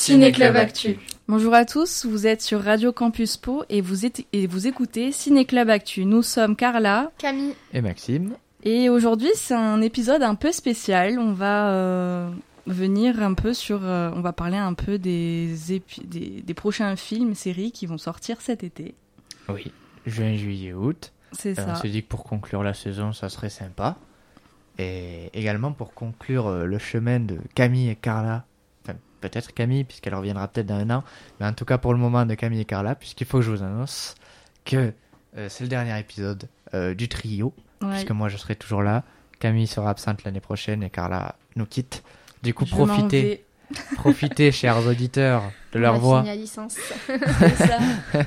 Ciné Club Actu. Bonjour à tous, vous êtes sur Radio Campus Pau et vous écoutez Ciné Club Actu. Nous sommes Carla, Camille et Maxime. Et aujourd'hui, c'est un épisode un peu spécial. On va venir un peu sur... on va parler un peu des prochains films, séries qui vont sortir cet été. Oui, juin, juillet, août. C'est ça. On s'est dit que pour conclure la saison, ça serait sympa. Et également pour conclure le chemin de Camille et Carla. Enfin, peut-être Camille, puisqu'elle reviendra peut-être dans un an. Mais en tout cas, pour le moment, de Camille et Carla, puisqu'il faut que je vous annonce que c'est le dernier épisode du trio. Ouais. Puisque moi, je serai toujours là. Camille sera absente l'année prochaine et Carla nous quitte. Du coup, profitez, chers auditeurs, de leur voix. La licence. C'est ça.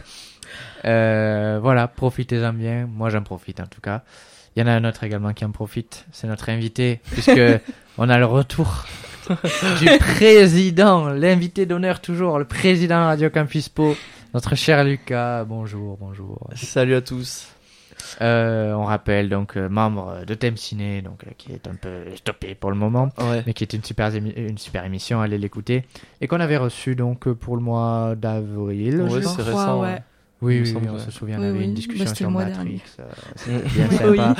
Voilà, profitez-en bien. Moi, j'en profite en tout cas. Il y en a un autre également qui en profite. C'est notre invité, puisque on a le retour du président, l'invité d'honneur toujours, le président de Radio Campus Pau, notre cher Lucas. Bonjour. Salut à tous. On rappelle donc membre de Thème Ciné, donc qui est un peu stoppé pour le moment, mais qui est une super émission, allez l'écouter, et qu'on avait reçu donc pour le mois d'avril. Ouais, c'est récent. Ouais. Oui, on se souvient, on avait une discussion sur Matrix. C'était bien sympa.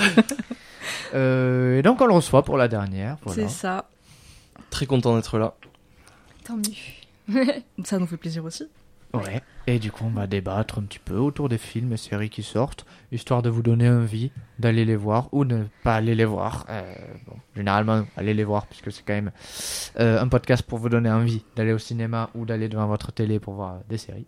Et donc on le reçoit pour la dernière. Voilà. C'est ça. Très content d'être là. Tant mieux. Ça nous fait plaisir aussi. Ouais. Et du coup, on va débattre un petit peu autour des films et séries qui sortent, histoire de vous donner envie d'aller les voir ou de ne pas aller les voir. Généralement, allez les voir, puisque c'est quand même un podcast pour vous donner envie d'aller au cinéma ou d'aller devant votre télé pour voir des séries.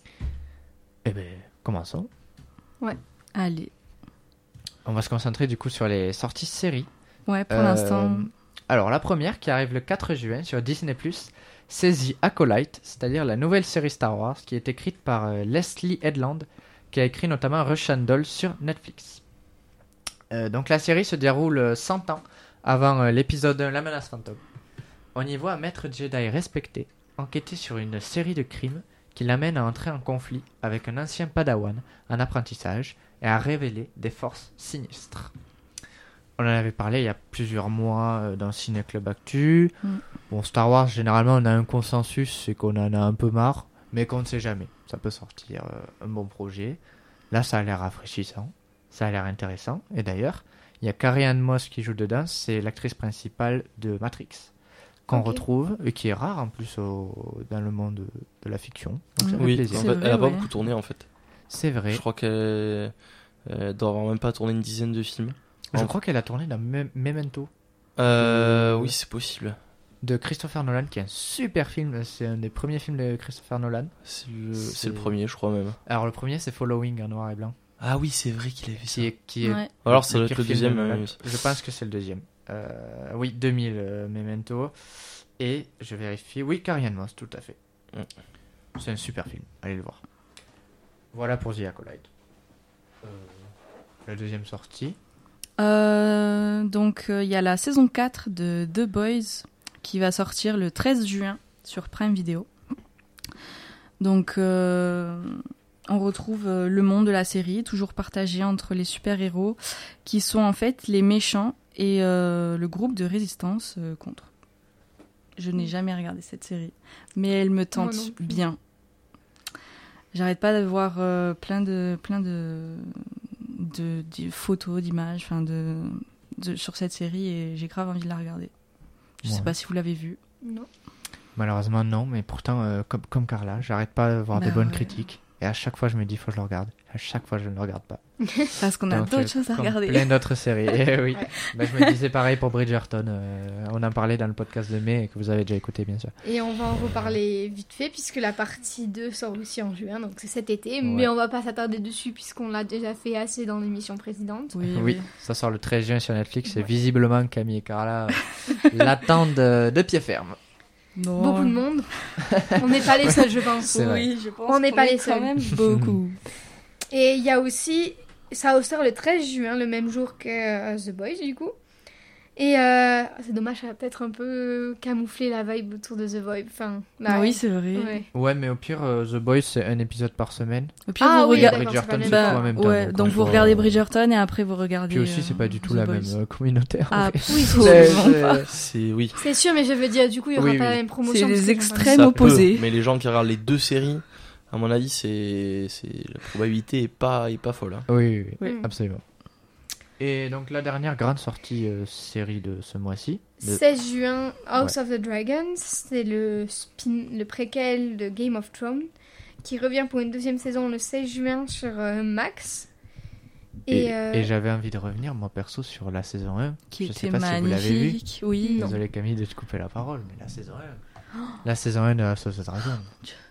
Eh bien, commençons. Ouais, allez. On va se concentrer du coup sur les sorties séries. Ouais, pour l'instant. Alors, la première qui arrive le 4 juin sur Disney+, c'est The Acolyte, c'est-à-dire la nouvelle série Star Wars qui est écrite par Leslie Headland, qui a écrit notamment Rush and Doll sur Netflix. Donc la série se déroule 100 ans avant l'épisode 1, La menace fantôme. On y voit un maître Jedi respecté enquêter sur une série de crimes qui l'amène à entrer en conflit avec un ancien padawan en apprentissage et à révéler des forces sinistres. On en avait parlé il y a plusieurs mois dans Ciné Club Actu. Bon, Star Wars, généralement, on a un consensus, c'est qu'on en a un peu marre, mais qu'on ne sait jamais. Ça peut sortir un bon projet. Là, ça a l'air rafraîchissant, ça a l'air intéressant. Et d'ailleurs, il y a Carrie-Anne Moss qui joue dedans, c'est l'actrice principale de Matrix, qu'on retrouve, et qui est rare en plus dans le monde de la fiction. Donc ça fait plaisir. En fait, elle n'a pas beaucoup tourné en fait. C'est vrai. Je crois qu'elle doit avoir même pas tourné une dizaine de films. Je crois qu'elle a tourné dans Memento. Oui, c'est possible. De Christopher Nolan, qui est un super film. C'est un des premiers films de Christopher Nolan. C'est le premier, je crois même. Alors le premier, c'est Following en noir et blanc. Ah oui, c'est vrai qu'il avait fait ça. Qui est ouais. Alors ça doit être le deuxième. Je pense que c'est le deuxième. Oui, 2000 Memento. Et je vérifie. Oui, Carrie-Anne Moss, tout à fait. C'est un super film. Allez le voir. Voilà pour The Acolyte. La deuxième sortie. Donc il y a la saison 4 de The Boys qui va sortir le 13 juin sur Prime Video. Donc on retrouve le monde de la série, toujours partagé entre les super-héros qui sont en fait les méchants et le groupe de résistance contre. Je n'ai jamais regardé cette série, mais elle me tente bien. J'arrête pas de voir plein de photos, d'images, sur cette série, et j'ai grave envie de la regarder. Je sais pas si vous l'avez vue. Non. Malheureusement non, mais pourtant comme Carla, j'arrête pas de voir des bonnes critiques, et à chaque fois je me dis faut que je le regarde. À chaque fois je ne le regarde pas. Parce qu'on a d'autres choses à regarder. Plein d'autres séries. Oui. Je me disais pareil pour Bridgerton. On en parlait dans le podcast de mai, et que vous avez déjà écouté bien sûr. Et on va en reparler vite fait, puisque la partie 2 sort aussi en juin, donc c'est cet été. Mais on va pas s'attarder dessus, puisqu'on l'a déjà fait assez dans l'émission précédente. Oui. Ça sort le 13 juin sur Netflix, et visiblement Camille et Carla l'attendent de pied ferme. Non. Beaucoup de monde. On n'est pas les seuls, je pense. Oui, je pense on n'est pas les seuls. Quand même beaucoup. Et il y a aussi, ça sort le 13 juin, le même jour que The Boys du coup. Et c'est dommage, ça va peut-être un peu camoufler la vibe autour de The Voice. Enfin, là, Oui, c'est vrai. ouais. Ouais, mais au pire, The Boys, c'est un épisode par semaine. Au pire, Ah vous oui, regardez. d'accord, Bridgerton, c'est c'est pas tout la en même temps. Ouais, donc en vous soi, regardez Bridgerton et après vous regardez. Puis aussi, c'est pas du tout The la Boys. même communauté. en Ah, vrai. Oui, C'est- absolument. c'est- Oui. C'est sûr, mais je veux dire, du coup, il y aura Oui, pas oui. la même promotion. C'est parce les que extrêmes Ça opposés. peut, mais les gens qui regardent les deux séries, à mon avis, la probabilité est pas folle. Hein. Oui, oui, oui, Mm. absolument. Et donc, la dernière grande sortie série de ce mois-ci. 16 juin, House of the Dragons, c'est le préquel de Game of Thrones, qui revient pour une deuxième saison le 16 juin sur Max. Et j'avais envie de revenir, moi perso, sur la saison 1. Qui Je sais était pas si vous l'avez vu. magnifique. Oui. Non. Désolé Camille de te couper la parole, mais la saison 1. La saison 1 de House of the Dragon.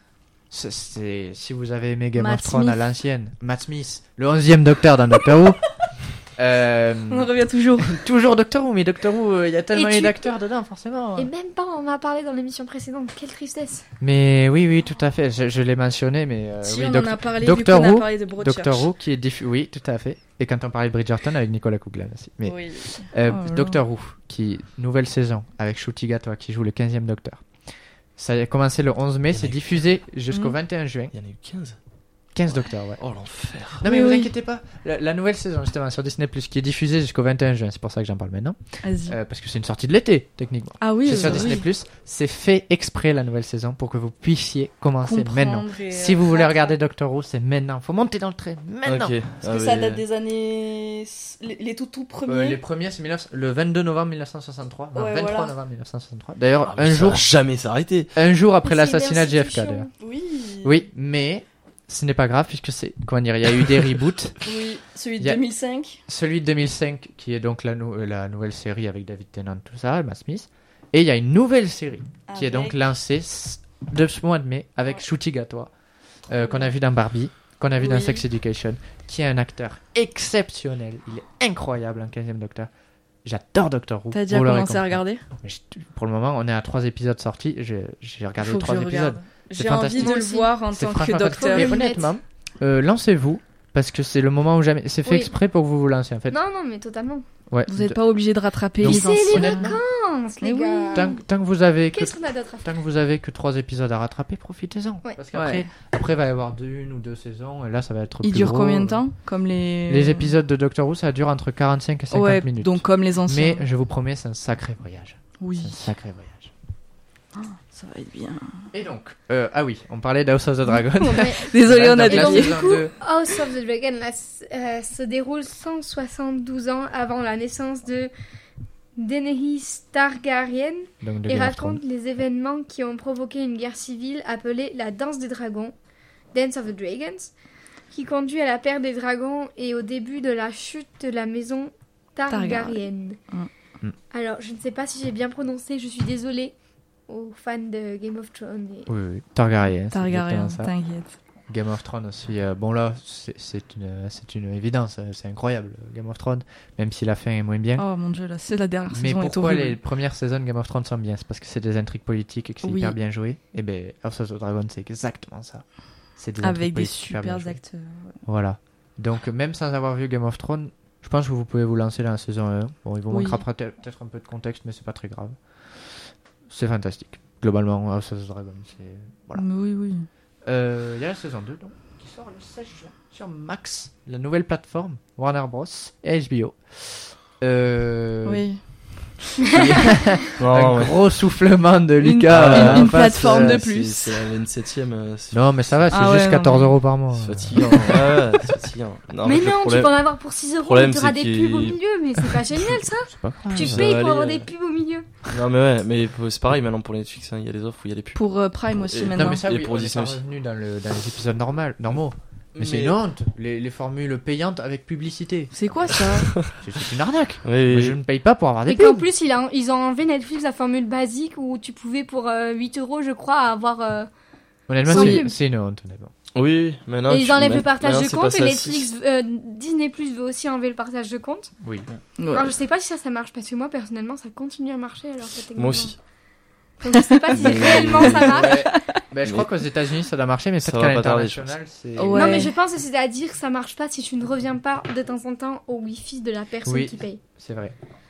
Si vous avez aimé Game Matt of Thrones à Smith. l'ancienne, Matt Smith, le 11e docteur dans Doctor Who. On en revient toujours. Toujours Doctor Who, mais Doctor Who, il y a tellement Et eu d'acteurs dedans, forcément. Et même pas, on en a parlé dans l'émission précédente, quelle tristesse. Mais oui, tout à fait. Je l'ai mentionné, mais Si oui, on en a parlé, Doctor vu qu'on Who, a parlé de Broadchurch. Doctor Who qui est diffusé. Oui, tout à fait. Et quand on parlait de Bridgerton avec Nicolas Coughlan aussi. Mais Oui. Euh, Oh là Doctor Who, qui nouvelle saison avec Ncuti Gatwa qui joue le 15e Docteur. Ça a commencé le 11 mai, Il y en a c'est eu diffusé jusqu'au Mhm. 21 juin. Il y en a eu 15. 15 Docteurs, ouais. Oh l'enfer. Non mais Oui, vous oui. inquiétez pas, la nouvelle saison justement sur Disney+, qui est diffusée jusqu'au 21 juin, c'est pour ça que j'en parle maintenant, Vas-y. parce que c'est une sortie de l'été, techniquement. Ah oui, c'est sur oui. Disney+, c'est fait exprès la nouvelle saison pour que vous puissiez commencer Comprendre maintenant. et, Si vous voulez rattraper. regarder Doctor Who, c'est maintenant. Faut monter dans le train, maintenant. Ok. Parce que ça date des années. Les tout premiers. Les premiers, c'est le 22 novembre 1963. Non, Ouais, 23 voilà. novembre 1963. D'ailleurs, un jour un jamais s'arrêter. jour après Mais c'est l'assassinat de une JFK, d'ailleurs. institution. Oui. Oui, mais ce n'est pas grave puisque c'est comment dire, il y a eu des reboots. Oui, celui de Il y a- 2005. Celui de 2005 qui est donc la nouvelle série avec David Tennant tout ça, Matt Smith, et il y a une nouvelle série qui est donc Avec- lancée de ce mois de mai avec Ncuti Gatwa qu'on a vu dans Barbie, qu'on a vu dans Oui. Sex Education, qui est un acteur exceptionnel, il est incroyable en 15e Docteur. J'adore Doctor Who. T'as déjà vous l'aurez commencé à compris. regarder? Mais pour le moment, on est à 3 épisodes sortis, j'ai regardé Faut les que 3 je épisodes. regarde. C'est J'ai envie fantastique. de Moi le aussi. voir en C'est tant que franchement fantastique. docteur. Mais Faut que je honnêtement, lancez-vous parce que c'est le moment où jamais. C'est fait Oui. exprès pour que vous vous lancez en fait. Non, non, mais totalement. Ouais. Vous n'êtes pas obligé de rattraper Donc, les c'est les anciens. vacances, les Mais oui. gars. Tant que vous avez que Qu'est-ce qu'on a d'autre à faire? tant que vous avez que 3 épisodes à rattraper, profitez-en. Ouais. Parce qu'après, Ouais. après va y avoir une ou deux saisons et là ça va être Il plus dure gros. combien de temps? Comme les. Les épisodes de Doctor Who, ça dure entre 45 et 50 Ouais, minutes. donc comme les anciens. Mais je vous promets, c'est un sacré voyage. C'est un Oui, sacré voyage. ça va être bien. Et donc, ah oui, on parlait d'House of the Dragon. Mais Désolé, on a Donc, la donc, dévié. du saison coup, 2. House of the Dragon se déroule 172 ans avant la naissance de Daenerys Targaryen Donc, de et Game of Thrones. raconte les événements qui ont provoqué une guerre civile appelée la Danse des Dragons, Dance of the Dragons, qui conduit à la perte des dragons et au début de la chute de la maison Targaryen. Mm. Alors, je ne sais pas si j'ai bien prononcé, je suis désolée aux fans de Game of Thrones. Oui, oui. Targaryen. c'est Targaryen, exactement ça. t'inquiète. Game of Thrones aussi. Bon là, c'est une évidence. C'est incroyable, Game of Thrones. Même si la fin est moins bien. Oh mon dieu, là, c'est la dernière Mais saison est pourquoi horrible. les premières saisons de Game of Thrones sont bien? C'est parce que c'est des intrigues politiques et que c'est Oui. hyper bien joué. Et ben, House of the Dragon, c'est exactement ça. C'est des intrigues Avec des politiques super bien super jouées. acteurs. Voilà. Donc, même sans avoir vu Game of Thrones, je pense que vous pouvez vous lancer dans la saison 1. Bon, il vous Oui. manquera peut-être un peu de contexte, mais c'est pas très grave. C'est fantastique. Globalement, House of the Dragon, c'est. Voilà. Mais oui, oui. Il y a la saison 2 donc, qui sort le 16 juin sur Max, la nouvelle plateforme Warner Bros. Et HBO. Oui. Non, Un ouais. gros soufflement de Une- Lucas. une en face, plateforme de C'est- plus. C'est la 27ème. Non, mais ça va, c'est Ah ouais, juste non, 14 mais- € par mois. C'est fatigant. Ouais, c'est fatigant. Non, Mais en fait, le non, tu problème- peux en avoir pour 6 euros, problème, tu auras c'est des qu'il- pubs au milieu, mais c'est pas génial ça. C'est pas grave. Tu ça payes va pour avoir aller, des pubs au milieu. Non, mais ouais, mais c'est pareil maintenant pour les Netflix. hein, Il y a des offres où il y a des pubs. Pour Prime aussi Et- maintenant. Non, mais ça, Et oui, pour on est Disney pas aussi. revenu dans les épisodes normaux. Mais c'est une honte, les formules payantes avec publicité. C'est quoi ça? C'est une arnaque. Oui, Mais oui. je ne paye pas pour avoir des Et qu'en pubs. plus, ils ont enlevé Netflix la formule basique où tu pouvais pour 8 euros, je crois, avoir. Honnêtement, sans c'est pub. c'est une honte, honnêtement. Oui, maintenant. Et ils enlèvent le partage maintenant, de c'est compte passé et à Netflix, 6. Disney Plus veut aussi enlever le partage de compte. Oui. Ouais. Alors je sais pas si ça marche parce que moi personnellement ça continue à marcher alors que techniquement. Moi aussi. Donc je sais pas si réellement ça marche. Ouais. Ben, je crois qu'aux États-Unis ça doit marcher, mais Ça peut-être va qu'à pas tarder, l'international, c'est. Ouais. Non mais je pense que c'est-à-dire que ça marche pas si tu ne reviens pas de temps en temps au wifi de la personne Oui. qui paye. C'est vrai.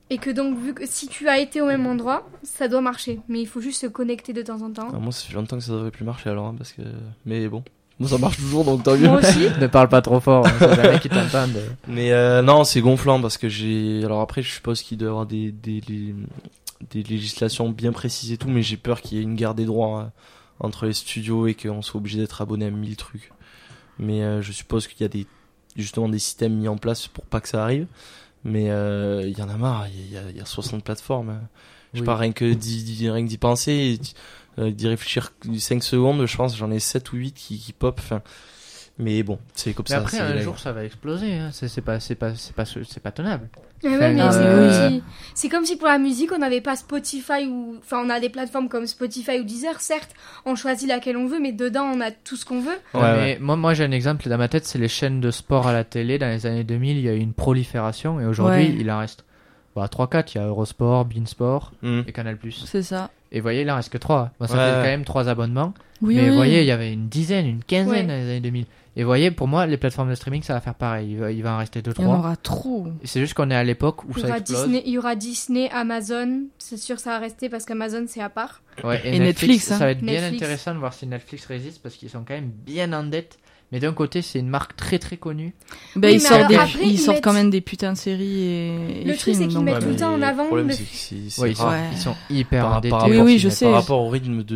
Et que donc, vu que si tu as été au même endroit, ça doit marcher. Mais il faut juste se connecter de temps en temps. Moi, ça fait longtemps que ça devrait plus marcher alors, parce que. Mais bon. Moi, ça marche toujours, donc tant mieux. Moi aussi. Ne parle pas trop fort, c'est jamais qui t'entendent. Mais non, c'est gonflant parce que j'ai. Alors après, je suppose qu'il doit y avoir des législations bien précises et tout, mais j'ai peur qu'il y ait une guerre des droits entre les studios et qu'on soit obligé d'être abonné à 1000 trucs. Mais je suppose qu'il y a justement des systèmes mis en place pour pas que ça arrive. Mais il y en a marre, il y a 60 plateformes. Je sais pas, rien que d'y penser, d'y réfléchir 5 secondes, je pense j'en ai 7 ou 8 qui pop. Enfin, mais bon, c'est comme Mais ça. après, un jour, ça va exploser. Hein. C'est pas tenable. Mais ouais, mais Enfin, c'est comme si pour la musique, on n'avait pas Spotify ou... Enfin, on a des plateformes comme Spotify ou Deezer, certes, on choisit laquelle on veut, mais dedans, on a tout ce qu'on veut. Mais moi, j'ai un exemple dans ma tête, c'est les chaînes de sport à la télé. Dans les années 2000, il y a eu une prolifération, et aujourd'hui, il en reste 3-4. Il y a Eurosport, Beansport et Canal+. C'est ça. Et vous voyez, il en reste que 3. Bon, ça fait quand même 3 abonnements. Oui, mais vous oui. voyez, il y avait une dizaine, une quinzaine dans les années 2000. Et vous voyez, pour moi, les plateformes de streaming, ça va faire pareil. Il va en rester 2-3. Il y en aura trop. Et c'est juste qu'on est à l'époque où ça explose. Il y aura Disney, Amazon, c'est sûr ça va rester parce qu'Amazon c'est à part. Ouais, Et Netflix, ça va être bien Netflix. intéressant de voir si Netflix résiste parce qu'ils sont quand même bien en dette. Mais d'un côté, c'est une marque très très connue. Bah, Oui, ils mais sortent, alors après, ils ils sortent mettent- quand même des putains de séries et Le truc, films. c'est qu'ils donc, mettent tout le temps en avant Le problème, le- c'est que c'est Ouais, rare. ils sont hyper Par endettés. rapport- Oui, je sais. Par rapport au rythme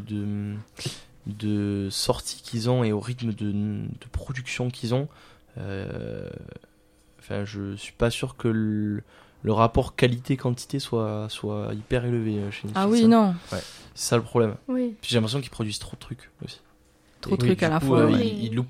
de sortie qu'ils ont et au rythme de production qu'ils ont, enfin, je suis pas sûr que le rapport qualité-quantité soit hyper élevé chez Netflix. Ah oui, non. C'est ça le problème. Oui. Puis j'ai l'impression qu'ils produisent trop de trucs aussi. Trop de Et trucs du à la coup, fois. ouais.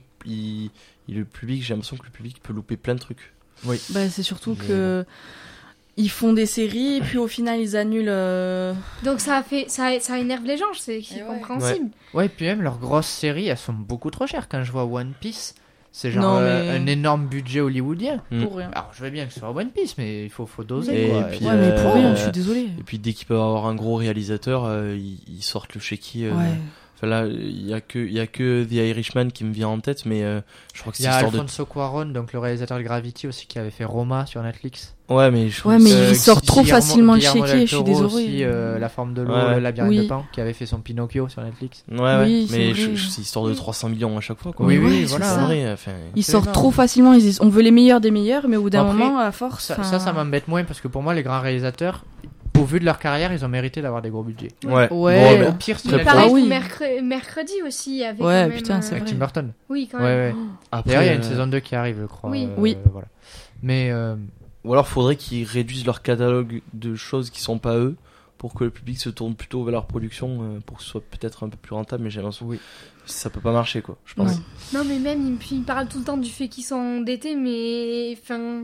le public, j'ai l'impression que le public peut louper plein de trucs. Bah, c'est surtout Mais que ils font des séries et puis au final ils annulent. Donc ça énerve les gens, c'est compréhensible. Ouais, puis même leurs grosses séries, elles sont beaucoup trop chères. Quand je vois One Piece, c'est genre Non, mais- un énorme budget hollywoodien. Pour rien. Alors je veux bien que ce soit One Piece, mais il faut doser. Et quoi. puis, Ouais, mais pour rien, je suis désolée. Et puis dès qu'ils peuvent avoir un gros réalisateur, ils sortent le chéquier. Ouais. Enfin là, il y a que The Irishman qui me vient en tête, mais je crois que Il c'est y a histoire Alfonso Cuarón, donc le réalisateur de Gravity aussi, qui avait fait Roma sur Netflix. Ouais, mais je trouve Ouais, que mais c'est- il sort trop facilement le Guillermo chéquier, del je suis Toro désolée. aussi, La forme de l'eau, Ouais. le labyrinthe Oui. de Pan, qui avait fait son Pinocchio sur Netflix. Ouais, Oui, c'est mais vrai. c'est histoire de 300 millions à chaque fois, quoi. Oui, Ouais, oui, c'est voilà. ça. Connerie, enfin, Ils C'est sortent énorme. trop facilement, ils disent on veut les meilleurs des meilleurs, mais au bout d'un Après, moment, à force. Ça m'embête moins parce que pour moi, les grands réalisateurs, au vu de leur carrière, ils ont mérité d'avoir des gros budgets. Ouais. Ouais. Bon, Au pire, c'est Très Mais Netflix. pareil, Ah oui. mercredi aussi, il y avait Ouais, quand même, putain, c'est Avec vrai. Tim Burton. Oui, quand Ouais, même. ouais. Après, D'ailleurs, il y a une saison 2 qui arrive, je crois. Oui. Oui. Voilà. Mais Ou alors faudrait qu'ils réduisent leur catalogue de choses qui sont pas eux pour que le public se tourne plutôt vers leur production pour que ce soit peut-être un peu plus rentable, mais j'ai l'impression que ça peut pas marcher, quoi, je pense. Non. Non, mais même, ils parlent tout le temps du fait qu'ils sont endettés, mais enfin.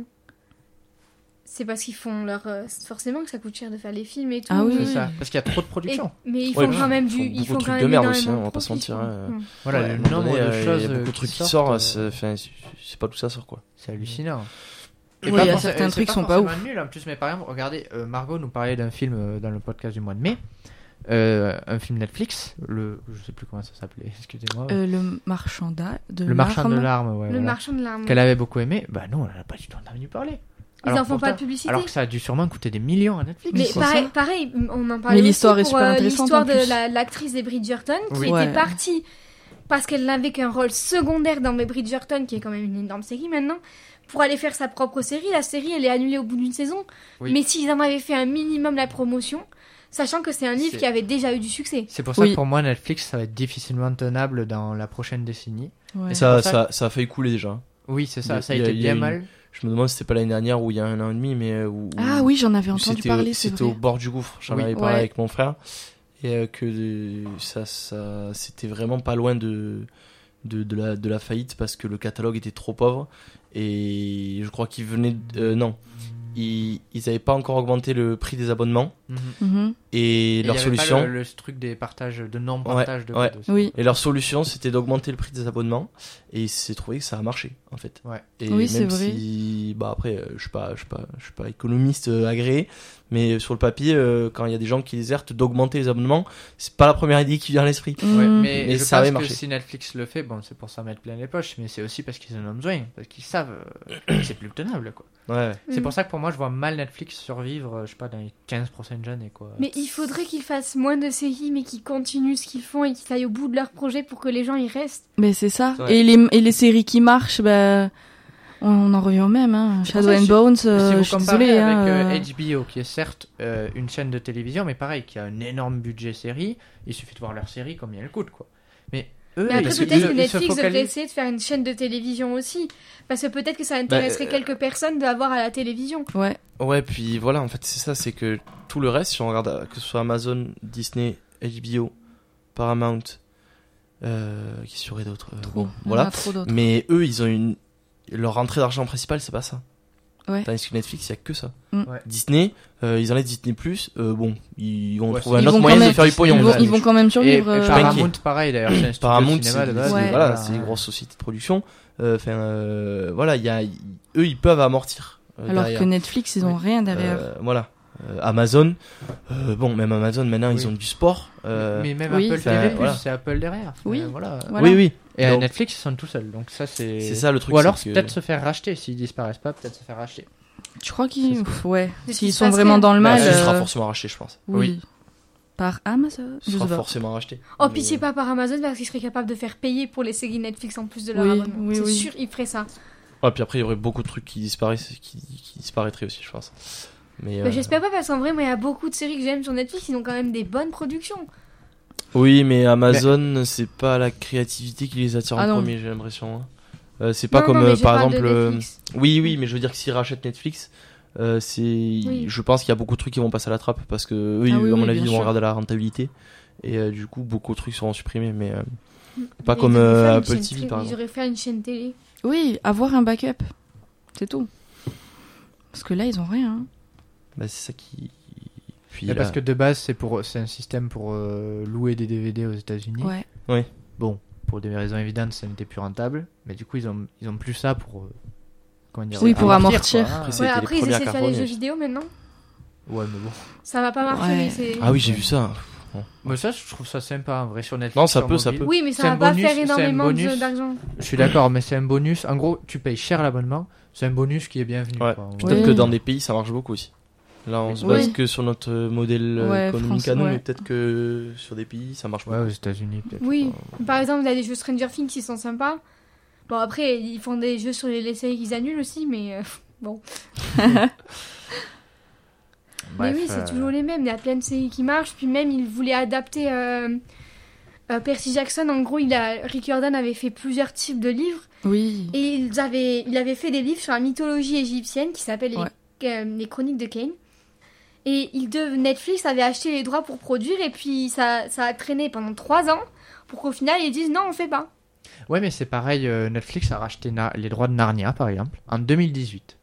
C'est parce qu'ils font leur. Forcément que ça coûte cher de faire les films et tout. Ah oui, c'est oui. ça. Parce qu'il y a trop de Et- production. mais ils Ouais, font quand même ils font du. beaucoup Ils de font trucs quand de même merde aussi, énormément on va de pas se profit, mentir, quoi. hein. Voilà, Ouais, à un le moment nombre donné, de il choses. y a beaucoup de trucs qui sortent, enfin, c'est pas tout ça sort, quoi. C'est hallucinant. Oui, il y a certains trucs qui sont pas forcément nuls en plus, mais par exemple, regardez, Margot nous parlait d'un film dans le podcast du mois de mai. Un film Netflix, je sais plus comment ça s'appelait, excusez-moi. Le marchand de Le marchand de l'arme. larmes, ouais. Le voilà. marchand de l'arme. Qu'elle avait beaucoup aimé. Bah non, elle n'a pas du tout entendu parler. Ils Alors en font pas pourtant- de publicité. Alors que ça a dû sûrement coûter des millions à Netflix. Mais c'est pareil, on en parlait Mais l'histoire aussi est pour super intéressante, l'histoire en plus. de l'actrice des Bridgerton qui Oui. était Ouais. partie parce qu'elle n'avait qu'un rôle secondaire dans mes Bridgerton, qui est quand même une énorme série maintenant, pour aller faire sa propre série. La série, elle est annulée au bout d'une saison. Oui. Mais s'ils en avaient fait un minimum la promotion, sachant que c'est un livre C'est- qui avait déjà eu du succès. C'est pour ça Oui. que pour moi, Netflix, ça va être difficilement tenable dans la prochaine décennie. Ouais. Et Ça, pour ça- ça a failli couler déjà. Oui, c'est Il y ça, a- ça a il y a- été il y a bien une- mal. Je me demande si c'était pas l'année dernière ou il y a 1 an et demi, mais Ah oui, j'en avais où entendu c'était parler, c'est c'était vrai. au bord du gouffre. J'en Oui. avais parlé Ouais. avec mon frère et que ça c'était vraiment pas loin de la faillite parce que le catalogue était trop pauvre et je crois qu'ils venaient non, ils avaient pas encore augmenté le prix des abonnements Mhm. Mhm. et Et leur il y avait pas solution le truc des partages, de non-partage de ouais. codes aussi. Oui. et leur solution c'était d'augmenter le prix des abonnements et il s'est trouvé que ça a marché en fait. Ouais. Et Oui, c'est même vrai. si bah après je suis pas économiste agréé, mais sur le papier quand il y a des gens qui désertent d'augmenter les abonnements, c'est pas la première idée qui vient à l'esprit. Ouais, Mhm. mais Mais je ça pense avait que marché. si Netflix le fait, bon, c'est pour s'en mettre plein les poches, mais c'est aussi parce qu'ils en ont besoin, parce qu'ils savent que c'est plus tenable, quoi. Ouais. C'est pour ça que pour moi, je vois mal Netflix survivre, je sais pas, dans les 15 prochaines années, quoi. Mais il faudrait qu'ils fassent moins de séries, mais qu'ils continuent ce qu'ils font et qu'ils aillent au bout de leur projet pour que les gens y restent. Mais c'est ça. Ouais. Et les séries qui marchent, bah, on en revient au même. Hein. C'est pour Shadow ça que and Bones, si je vous suis comparez désolée. avec HBO, qui est certes une chaîne de télévision, mais pareil, qui a un énorme budget série, il suffit de voir leur série, combien elle coûte, quoi. Mais eux, Mais après, ils se- peut-être ils- que ils se Netflix devrait focalisent- essayer de faire une chaîne de télévision aussi. Parce que peut-être que ça intéresserait quelques personnes de la voir à la télévision. Ouais. Ouais, puis voilà, en fait, c'est ça, c'est que tout le reste, si on regarde, que ce soit Amazon, Disney, HBO, Paramount, qui serait d'autres bon, Il y en a voilà. trop d'autres. Mais eux, ils ont leur rentrée d'argent principale, c'est pas ça. Ouais. Tandis que Netflix, il y a que ça. Mm. Ouais. Disney, ils enlèvent Disney+, bon, ils vont Ouais, trouver ils un autre vont moyen quand de même- faire du pognon. Ils vont quand même Et survivre. Paramount, pareil, d'ailleurs, c'est un studio Paramount, de cinéma de base. Ouais. voilà, c'est une grosse société de production. Voilà, eux, ils peuvent amortir. Alors derrière. que Netflix, ils ont rien derrière. Voilà. Amazon, bon, même Amazon maintenant Oui. ils ont du sport. Mais même Oui. Apple Enfin, TV+, voilà. c'est Apple derrière. Oui. Voilà. Voilà. Oui, oui. Et Donc, Netflix, ils sont tout seuls. Donc ça, c'est... c'est ça le truc. Ou alors, c'est que- peut-être se faire racheter. S'ils disparaissent pas, peut-être se faire racheter. Tu crois qu'ils. c'est Pff, ouais. C'est ce S'ils qui se sont passerait. vraiment dans le Bah, mal. ce sera forcément racheté, je pense. Oui. Par Amazon. Ce Je sera sais pas. forcément racheté. Oh, Mais- pitié pas par Amazon parce qu'ils seraient capables de faire payer pour les séries Netflix en plus de leur Oui, abonnement. oui, C'est oui. sûr, ils feraient ça. Ouais, puis après il y aurait beaucoup de trucs qui disparaîtraient aussi, je pense. Mais Mais j'espère pas parce qu'en vrai, moi, il y a beaucoup de séries que j'aime sur Netflix, ils ont quand même des bonnes productions. oui, mais Amazon, c'est pas la créativité qui les attire Ah en non. premier, j'ai l'impression. C'est pas Non, comme non, mais je par parle de exemple. Netflix. Oui, mais je veux dire que s'ils rachètent Netflix, Oui. je pense qu'il y a beaucoup de trucs qui vont passer à la trappe parce que eux, Ah oui, à mon oui, avis, bien ils vont sûr. regarder la rentabilité et du coup, beaucoup de trucs seront supprimés, mais pas Mais comme ils auraient fait une Apple chaîne TV télé- par Ils exemple. auraient fait une chaîne télé. Oui, avoir un backup. C'est tout. Parce que là, ils ont rien. Hein. Bah, c'est ça qui. Puis Mais là- parce que de base, c'est un système pour louer des DVD aux États-Unis. Ouais. Bon, pour des raisons évidentes, ça n'était plus rentable. Mais du coup, ils ont plus ça pour. Comment dire, Oui, pour amortir. quoi, hein. Après, Ouais, C'était les après, ils premiers à essaient de faire des cartonner. jeux vidéo maintenant. Ouais, mais bon. Ça va pas marcher, Ouais. mais c'est. Ah oui, j'ai vu ça. Mais ça, je trouve ça sympa en vrai sur Netflix. Non, ça sur peut, ça mobile. peut. Oui, mais ça C'est va un pas bonus, faire c'est un énormément bonus. d'argent. Je suis d'accord, mais c'est un bonus. En gros, tu payes cher l'abonnement. C'est un bonus qui est bienvenu. Ouais. quoi. Peut-être Oui. que dans des pays, ça marche beaucoup aussi. Là, on se Oui. base que sur notre modèle Ouais, économique à France, nous, ouais. mais peut-être que sur des pays, ça marche Ouais, beaucoup. aux États-Unis peut-être. Oui, pas. par exemple, il y a des jeux Stranger Things qui sont sympas. Bon, après, ils font des jeux sur les séries qu'ils annulent aussi, mais bon. Bref, mais oui, c'est toujours les mêmes. Il y a plein de séries qui marchent. Puis même, ils voulaient adapter Percy Jackson. En gros, Rick Jordan avait fait plusieurs types de livres. Oui. Et il avait fait des livres sur la mythologie égyptienne qui s'appellent les Chroniques de Kane. Et Netflix avait acheté les droits pour produire. Et puis, ça a traîné pendant 3 ans pour qu'au final, ils disent non, on fait pas. Ouais, mais c'est pareil. Netflix a racheté les droits de Narnia, par exemple, en 2018.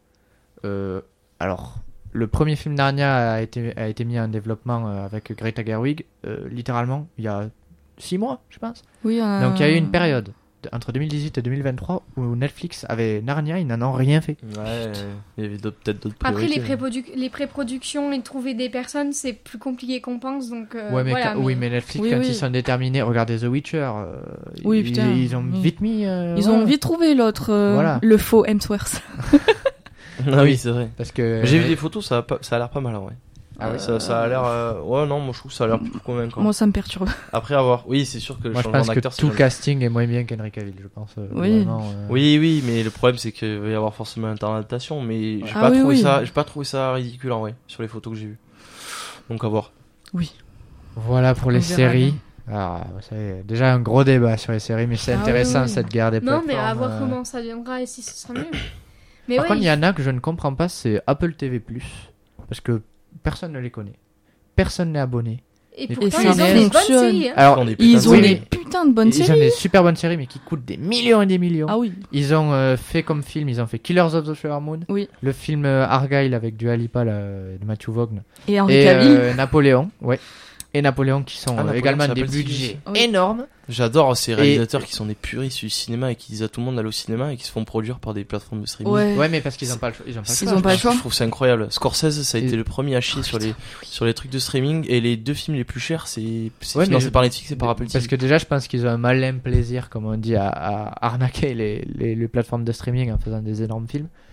Alors, le premier film Narnia a été mis en développement avec Greta Gerwig, littéralement, il y a 6 mois, je pense. Oui, Donc, il y a eu une période entre 2018 et 2023 où Netflix avait Narnia, ils n'en ont rien fait. Ouais, il y avait peut-être d'autres Après, priorités. les pré-productions et trouver des personnes, c'est plus compliqué qu'on pense. Donc, Ouais, mais, voilà, oui, mais Netflix, Oui, quand oui. ils sont déterminés, regardez The Witcher. Oui, putain. Ils ont Oui. vite mis. Ils voilà. ont vite trouvé l'autre, Voilà. le faux Hemsworth. Ah oui, c'est vrai. Parce que. J'ai vu des photos, ça a l'air pas mal, ouais. Ah oui. Ça a l'air. Ouais, non, moi je trouve que ça a l'air plutôt convaincant. Moi, ça me perturbe. Après avoir. Oui, c'est sûr que le Moi, je changement pense que d'acteur, c'est tout jamais- casting est moins bien qu'Henry Cavill, je pense. Oui. Vraiment, Oui, mais le problème c'est qu'il va y avoir forcément une adaptation, mais j'ai Ah pas oui, trouvé oui. ça, j'ai pas trouvé ça ridicule en vrai sur les photos que j'ai vues. Donc à voir. Voilà pour les On verra séries. Alors, vous savez, déjà un gros débat sur les séries, mais c'est Ah intéressant oui, oui. cette guerre des non, plateformes. mais à voir comment ça viendra et si ce sera mieux. Mais Par ouais, contre, il y en a que je ne comprends pas, c'est Apple TV+. Parce que personne ne les connaît. Personne n'est abonné. et Et pourtant, ça ils ont des bonnes fonctionne. séries. Hein. Alors, Ils ont des Ils ont Oui, des mais- putains de bonnes ils ont séries. des super bonnes séries, mais qui coûtent des millions et des millions. Ah oui. Ils ont fait comme film, ils ont fait Killers of the Flower Moon, Oui. le film Argyle avec Dua Lipa là, de Matthew Vaughn, Et Henri et Cavill. Napoléon, ouais. Et Napoléon qui sont Napoléon, également ça des s'appelle budgets Oui. énormes. J'adore ces réalisateurs qui sont des puristes du cinéma et qui disent à tout le monde d'aller au cinéma et qui se font produire par des plateformes de streaming. Ouais. Ouais, mais parce qu'ils n'ont pas le choix. Ils ont pas le Ils choix. ont pas le choix. Je trouve ça incroyable. Scorsese, ça a Et- été le premier à chier sur les trucs de streaming et les 2 films les plus chers, c'est Ouais, financé mais- par Netflix et par Apple TV. Parce que déjà, je pense qu'ils ont un malin plaisir, comme on dit, à arnaquer les plateformes de streaming en faisant des énormes films.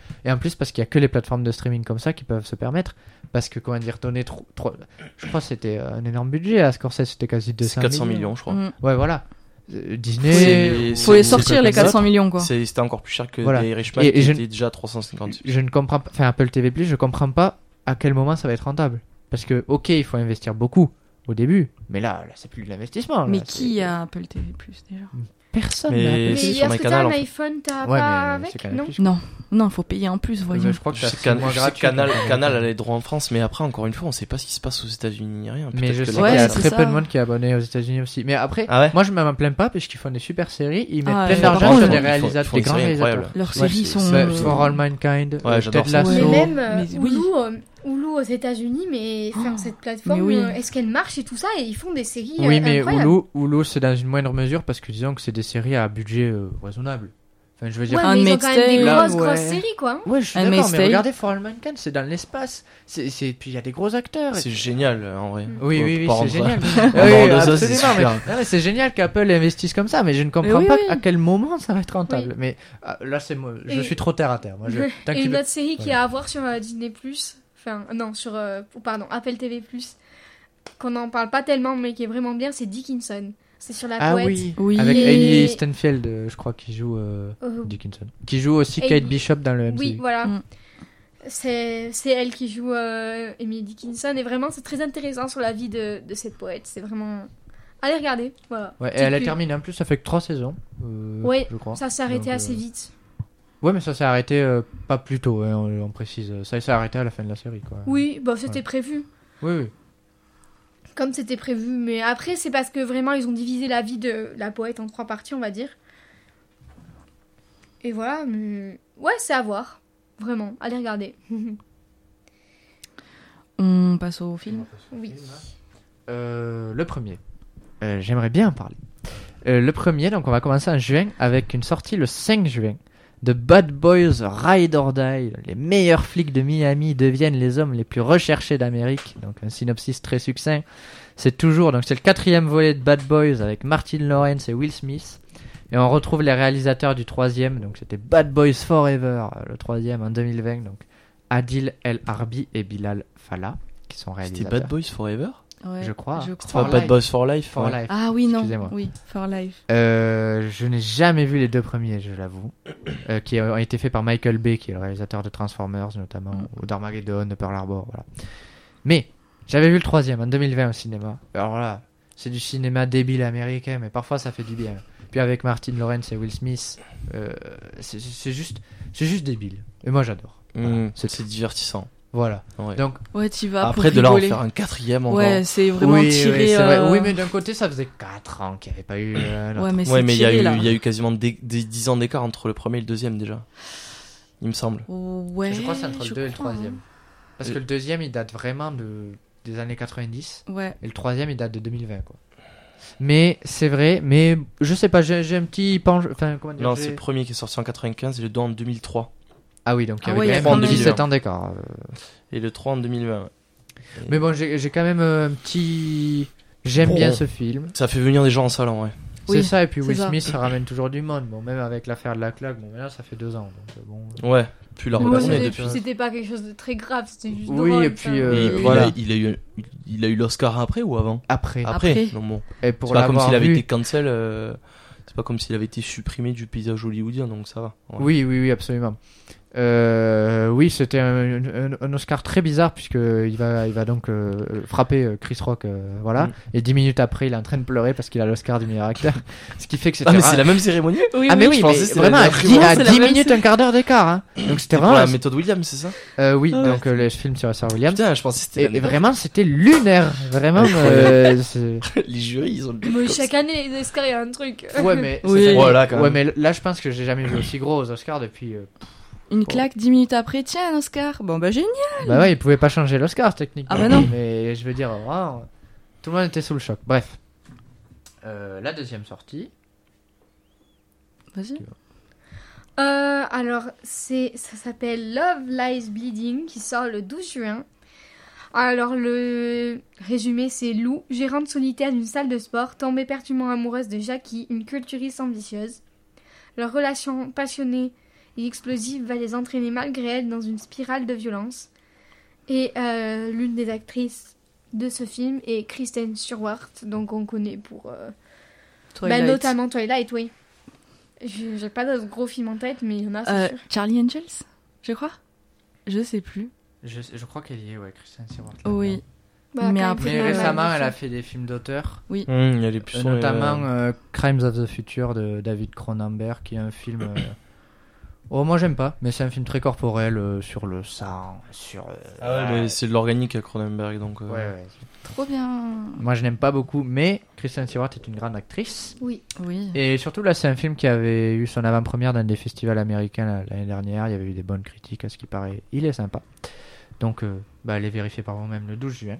Et en plus, parce qu'il y a que les plateformes de streaming comme ça qui peuvent se permettre. Parce que, comment dire, donner trop. Je crois que c'était un énorme budget à Scorsese, c'était quasi 200 400 millions, je crois. Ouais, voilà. Disney. Faut les sortir, les 400 millions, quoi. C'était encore plus cher que Voilà. The Irishman, Et qui je- était déjà 350. Je ne comprends pas. Enfin, Apple TV, je comprends pas à quel moment ça va être rentable. Parce que, ok, il faut investir beaucoup au début. Mais là c'est plus de l'investissement. Mais là, qui a Apple TV Plus déjà? Personne Mais n'a Apple c'est Mais TV. sur est-ce my que canal, t'as en un fait. iPhone, t'as Ouais, pas mais c'est avec? Canal+. Non. Non, faut payer en plus, voyons. Je crois que Je t'as sais six mois je sais gratuits, Canal, donc, Canal a les droits en France, mais après, encore une fois, on sait pas ce qui se passe aux États-Unis ni rien. Mais Peut-être je que sais les qu'il Ouais, y a gars, c'est très ça. peu de monde qui est abonné aux États-Unis aussi. Mais après, Ah ouais moi je m'en plains pas parce qu'ils font des super séries, ils mettent Ah, plein ouais, d'argent par contre, sur ils des font- réalisateurs, ils font des des grands séries réalisateurs. incroyables. Leurs Ouais, séries c'est- sont. Ouais, For All Mankind, Ouais, j'adore Ted ça. Lasso. Mais même Mais oui. Hulu aux États-Unis, mais enfin, cette plateforme, mais oui. est-ce qu'elle marche et tout ça? Et ils font des séries Oui, mais incroyables. Hulu c'est dans une moindre mesure parce que disons que c'est des séries à budget raisonnable. Enfin, je veux dire. Ouais, Un mais ils ont quand même des Handmaid's grosses Tale. séries, quoi. Ouais, je suis Handmaid's d'accord, mais Tale. regardez For All Mankind, c'est dans l'espace. Puis il y a des gros acteurs. C'est génial, en vrai. Oui, On oui, peut oui, pas c'est rentrer- génial. On va Oui, rendre ça, c'est absolument, super. mais- ouais, c'est génial qu'Apple investisse comme ça, mais je ne comprends oui, pas oui. à quel moment ça va être rentable. Oui. Mais là, c'est moi, je Et- suis trop terre à terre. Moi, tant Et qu'il une veut- autre série qui est Voilà. à voir sur Disney+, enfin, non, sur, pardon, Apple TV+, qu'on n'en parle pas tellement, mais qui est vraiment bien, c'est Dickinson. C'est sur la Ah poète. oui, Oui. avec Et- Hailey Steinfeld, je crois, qui joue Dickinson. Qui joue aussi Et- Kate Bishop dans le MCU. Oui, voilà. Mm. C'est elle qui joue Emily Dickinson. Et vraiment, c'est très intéressant sur la vie de cette poète. C'est vraiment... Allez regarder, voilà. Ouais, et Petite elle a pub. terminé en plus, ça fait que 3 saisons. Ouais, je crois. Ça s'est arrêté Donc, assez vite. Ouais, mais ça s'est arrêté pas plus tôt, hein, on précise. Ça s'est arrêté à la fin de la série, quoi. Oui, bah c'était Ouais. prévu. Oui, oui. Comme c'était prévu. Mais après, c'est parce que vraiment, ils ont divisé la vie de la poète en 3 parties, on va dire. Et voilà, mais... Ouais, c'est à voir. Vraiment, allez regarder. On passe au film. Oui. Le premier. J'aimerais bien en parler. Le premier, donc on va commencer en juin avec une sortie le 5 juin de Bad Boys Ride or Die. Les meilleurs flics de Miami deviennent les hommes les plus recherchés d'Amérique. Donc un synopsis très succinct. C'est toujours, donc c'est le 4e volet de Bad Boys avec Martin Lawrence et Will Smith. Et on retrouve les réalisateurs du 3e. Donc c'était Bad Boys Forever, le 3e en 2020. Donc Adil El Arbi et Bilal Fallah qui sont C'était réalisateurs. Bad Boys Forever Ouais, Je crois. Je For Pas crois. Life. Bad Boys for Life For ouais. Life. Ah oui, non. Excusez-moi. Oui, For Life. Je n'ai jamais vu les 2 premiers, je l'avoue, qui ont été faits par Michael Bay, qui est le réalisateur de Transformers notamment, ou d'Armageddon, de Pearl Harbor, voilà. Mais j'avais vu le 3e en 2020 au cinéma. Alors là, c'est du cinéma débile américain, mais parfois ça fait du bien. Puis avec Martin Lawrence et Will Smith, c'est juste débile. Et moi j'adore. Voilà. C'est divertissant. Voilà. Ouais. Donc Ouais, tu vas Après, pour de là, en rigoler. faire un 4e encore. Ouais, c'est vraiment oui, tiré. oui, c'est vrai. Oui, mais d'un côté, ça faisait 4 ans qu'il n'y avait pas eu. Ouais, mais Ouais, c'est mais il y a tiré, là. eu quasiment des 10 ans d'écart entre le premier et le deuxième déjà. Il me semble. Ouais. Je crois que c'est entre le 2 et le crois, 3e. Parce que le 2e, il date vraiment des années 90. hein. Ouais. Et le 3e, il date de 2020, quoi. Mais c'est vrai, mais je sais pas, j'ai un petit penche. Enfin, comment dire Non, j'ai- c'est le premier qui est sorti en 95 et le 2 en 2003. Ah oui, donc il y Ah avait ouais, il y a quand quand même même- 17 ans d'écart. Et le 3 en 2020. Mais bon, j'ai quand même un petit. J'aime Bon. bien ce film. Ça fait venir des gens en salle en vrai. C'est Oui, ça, et puis c'est Will ça. Smith, ça ramène toujours du monde. Bon, même avec l'affaire de la claque, bon, mais là, ça fait 2 ans. Donc, bon. Ouais, plus la Ouais, retourner et depuis. puis c'était pas quelque chose de très grave, c'était juste Oui, drôle. et puis, enfin. Et puis voilà. il a eu l'Oscar après ou avant Après. Après. Non, bon. Et C'est pour pas comme l'avoir s'il avait vu. été cancel. C'est pas comme s'il avait été supprimé du paysage hollywoodien, donc ça va. Ouais. Oui, absolument. Oui, c'était un Oscar très bizarre puisqu'il va donc frapper Chris Rock, voilà. Mm. Et 10 minutes après, il est en train de pleurer parce qu'il a l'Oscar du meilleur acteur. Ce qui fait que c'était Ah, mais c'est la même cérémonie Oui, Ah mais oui, je mais pensais que c'était vraiment la à même 10, chose. à C'est la 10 même minutes, un quart d'heure d'écart. Hein. Donc c'était Pour vraiment. la méthode Williams, c'est ça Oui, Ah. donc le film sur Sir William. Putain, je pensais que c'était Et vraiment, c'était lunaire. Vraiment. les jurys, ils ont le Mais chaque année, les Oscars, il y a un truc. Ouais, mais. Oui. c'est- Voilà, quand ouais, même. mais là, je pense que j'ai jamais vu aussi gros aux Oscars depuis. Une claque 10 minutes après, tiens, un Oscar. Bon, bah génial. Bah ouais, ils pouvaient pas changer l'Oscar techniquement. Ah bah non. Mais je veux dire, vraiment, tout le monde était sous le choc. Bref. La deuxième sortie. Vas-y. Alors, ça s'appelle Love Lies Bleeding, qui sort le 12 juin. Alors, le résumé, c'est Lou, gérante solitaire d'une salle de sport, tombe éperdument amoureuse de Jackie, une culturiste ambitieuse. Leur relation passionnée et explosive va les entraîner malgré elle dans une spirale de violence. Et l'une des actrices de ce film est Kristen Stewart, donc on connaît pour notamment Twilight, oui. J'ai pas de gros films en tête, mais il y en a, c'est sûr. Charlie Angels, je crois. Je sais plus. Je crois qu'elle y est, ouais, Kristen Stewart. Oui. Bah, mais quand après, même, Mais pas récemment, mal de elle a films. fait des films d'auteur, Oui. Il y a les plus notamment Crimes of the Future de David Cronenberg, qui est un film... moi j'aime pas, mais c'est un film très corporel sur le sang, sur... mais c'est de l'organique à Cronenberg, donc... Ouais. Trop bien. Moi je n'aime pas beaucoup, mais Kristen Stewart est une grande actrice. Oui. Oui. Et surtout là, c'est un film qui avait eu son avant-première dans des festivals américains l'année dernière. Il y avait eu des bonnes critiques à ce qui paraît. Il est sympa. Donc, allez vérifier par vous-même le 12 juin.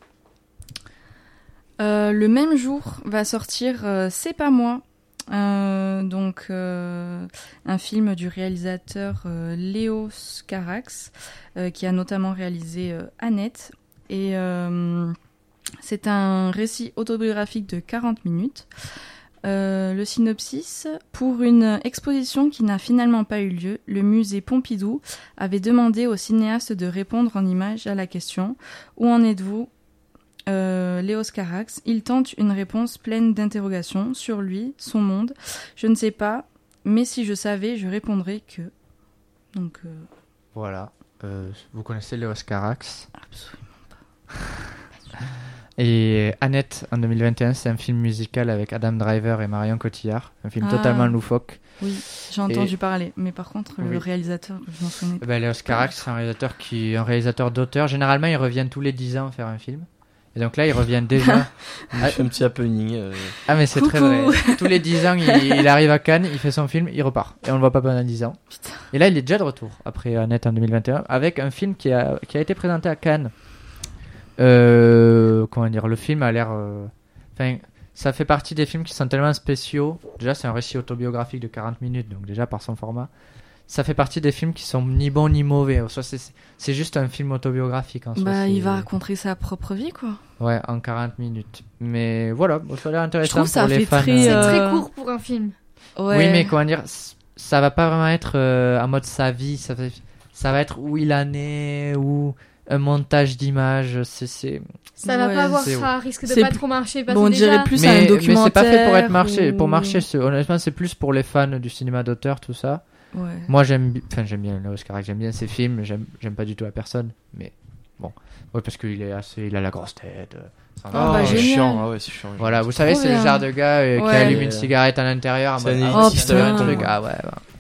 Le même jour va sortir C'est pas moi. Donc un film du réalisateur Léos Carax qui a notamment réalisé Annette. Et c'est un récit autobiographique de 40 minutes. Le synopsis: pour une exposition qui n'a finalement pas eu lieu, le musée Pompidou avait demandé au cinéaste de répondre en images à la question « Où en êtes-vous ?» Léos Carax, il tente une réponse pleine d'interrogations sur lui, son monde. Je ne sais pas, mais si je savais, je répondrais que... Donc, Voilà. Vous connaissez Léos Carax? absolument. Et Annette, en 2021, c'est un film musical avec Adam Driver et Marion Cotillard. Un film totalement loufoque. Oui, j'ai entendu parler. Mais par contre, Oui. le réalisateur, je m'en souvenais pas. Léos Carax, c'est un réalisateur d'auteur. Généralement, il revient tous les 10 ans faire un film. Et donc là, il revient déjà... Il fait un petit happening. Ah, mais c'est très vrai. Tous les 10 ans, il arrive à Cannes, il fait son film, il repart. Et on le voit pas pendant 10 ans. Putain. Et là, il est déjà de retour, après Annette en 2021, avec un film qui a été présenté à Cannes. Comment dire, le film a l'air... Enfin, ça fait partie des films qui sont tellement spéciaux. Déjà, c'est un récit autobiographique de 40 minutes, donc déjà par son format. Ça fait partie des films qui sont ni bons ni mauvais. En soi, c'est juste un film autobiographique. En soi, Il va raconter sa propre vie, quoi. Ouais, en 40 minutes. Mais voilà, ça a l'air intéressant trouve ça pour les fait fans. très, C'est très court pour un film. Ouais. Oui, mais comment dire, ça va pas vraiment être en mode sa vie. Ça va être où il en est, ou un montage d'images. Ça va Ouais, pas avoir, c'est- ça risque de c'est pas plus- trop marcher. Parce Bon, on que déjà, dirait plus un Mais documentaire. c'est pas fait pour être ou- pour marcher. Honnêtement, c'est plus pour les fans du cinéma d'auteur, tout ça. Ouais. Moi, j'aime bien Léos Carax, j'aime bien ses films, j'aime pas du tout la personne, mais bon. Ouais, parce qu'il il a la grosse tête. Ah, bah, c'est génial. chiant. Ah ouais, c'est chiant. Voilà, vous savez, trop c'est le bien. genre de gars qui Ouais. allume une cigarette à l'intérieur. en C'est mode, un ah, élitiste, si, c'est un putain. truc. Ah ouais.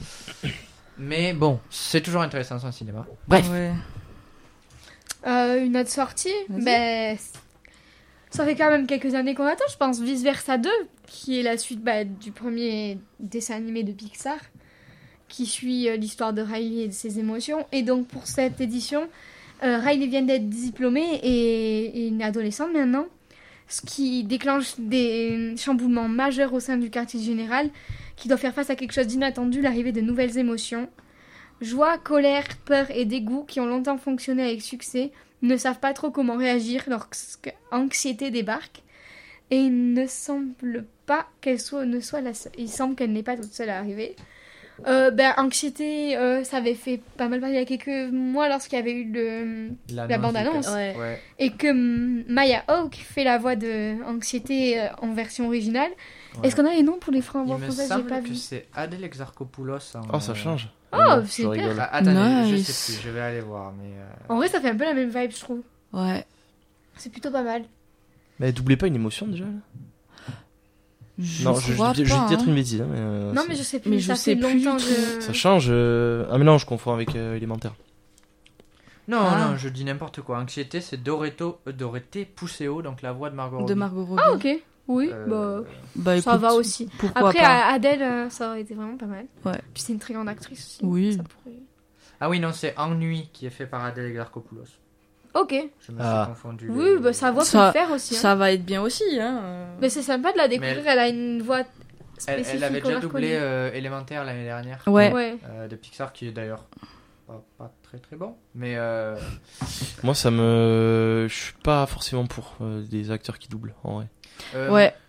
Mais bon, c'est toujours intéressant son cinéma. Bref. Ouais. une autre sortie, Vas-y. ça fait quand même quelques années qu'on attend, je pense. Vice Versa 2, qui est la suite du premier dessin animé de Pixar, qui suit l'histoire de Riley et de ses émotions. Et donc pour cette édition, Riley vient d'être diplômée et une adolescente maintenant, ce qui déclenche des chamboulements majeurs au sein du quartier général, qui doit faire face à quelque chose d'inattendu, l'arrivée de nouvelles émotions. Joie, colère, peur et dégoût, qui ont longtemps fonctionné avec succès, ne savent pas trop comment réagir lorsque anxiété débarque. Et il ne semble pas qu'elle ne soit la seule. Il semble qu'elle n'est pas toute seule à arriver. Anxiété, ça avait fait pas mal parler il y a quelques mois lorsqu'il y avait eu la bande-annonce. Ouais. Ouais. Et que Maya Hawke fait la voix de Anxiété en version originale. Ouais. Est-ce qu'on a les noms pour les voix Il me françaises? J'ai semble pas que vu. c'est Adèle Exarchopoulos. Oh, ça change. Oh, Non, c'est je hyper. rigole. Attendez, je Nice. sais plus, je vais aller voir. Mais En vrai, ça fait un peu la même vibe, je trouve. Ouais. C'est plutôt pas mal. Mais elle doublait pas une émotion déjà là Non, je crois vais pas, peut-être hein. une bêtise. Mais, Non, mais je sais plus. Mais ça je sais fait plus longtemps du que... Ça change. Ah, mais non, je confonds avec Élémentaire. non, Ah. non, je dis n'importe quoi. Anxiété, c'est Dorothée Pousseo, donc la voix de Margot De Robbie. Margot Robbie. Ah, ok. Oui, Bah, ça écoute, va aussi. Pourquoi Après, pas. Adèle, ça aurait été vraiment pas mal. Ouais. Puis c'est une très grande actrice aussi. Oui. Ça pourrait... Ah oui, non, c'est Ennui qui est fait par Adèle Exarchopoulos. Ok. Je me Ah. suis confondu. Oui, bah sa voix peut Ça- le faire aussi. Hein. Ça va être bien aussi, hein. Mais c'est sympa de la découvrir. Mais Elle a une voix Elle, spécifique. avait on déjà la doublé reconnaît. Élémentaire l'année dernière. Ouais. Ouais. De Pixar, qui est d'ailleurs pas très très bon. Mais Moi, je suis pas forcément pour des acteurs qui doublent en vrai. Ouais.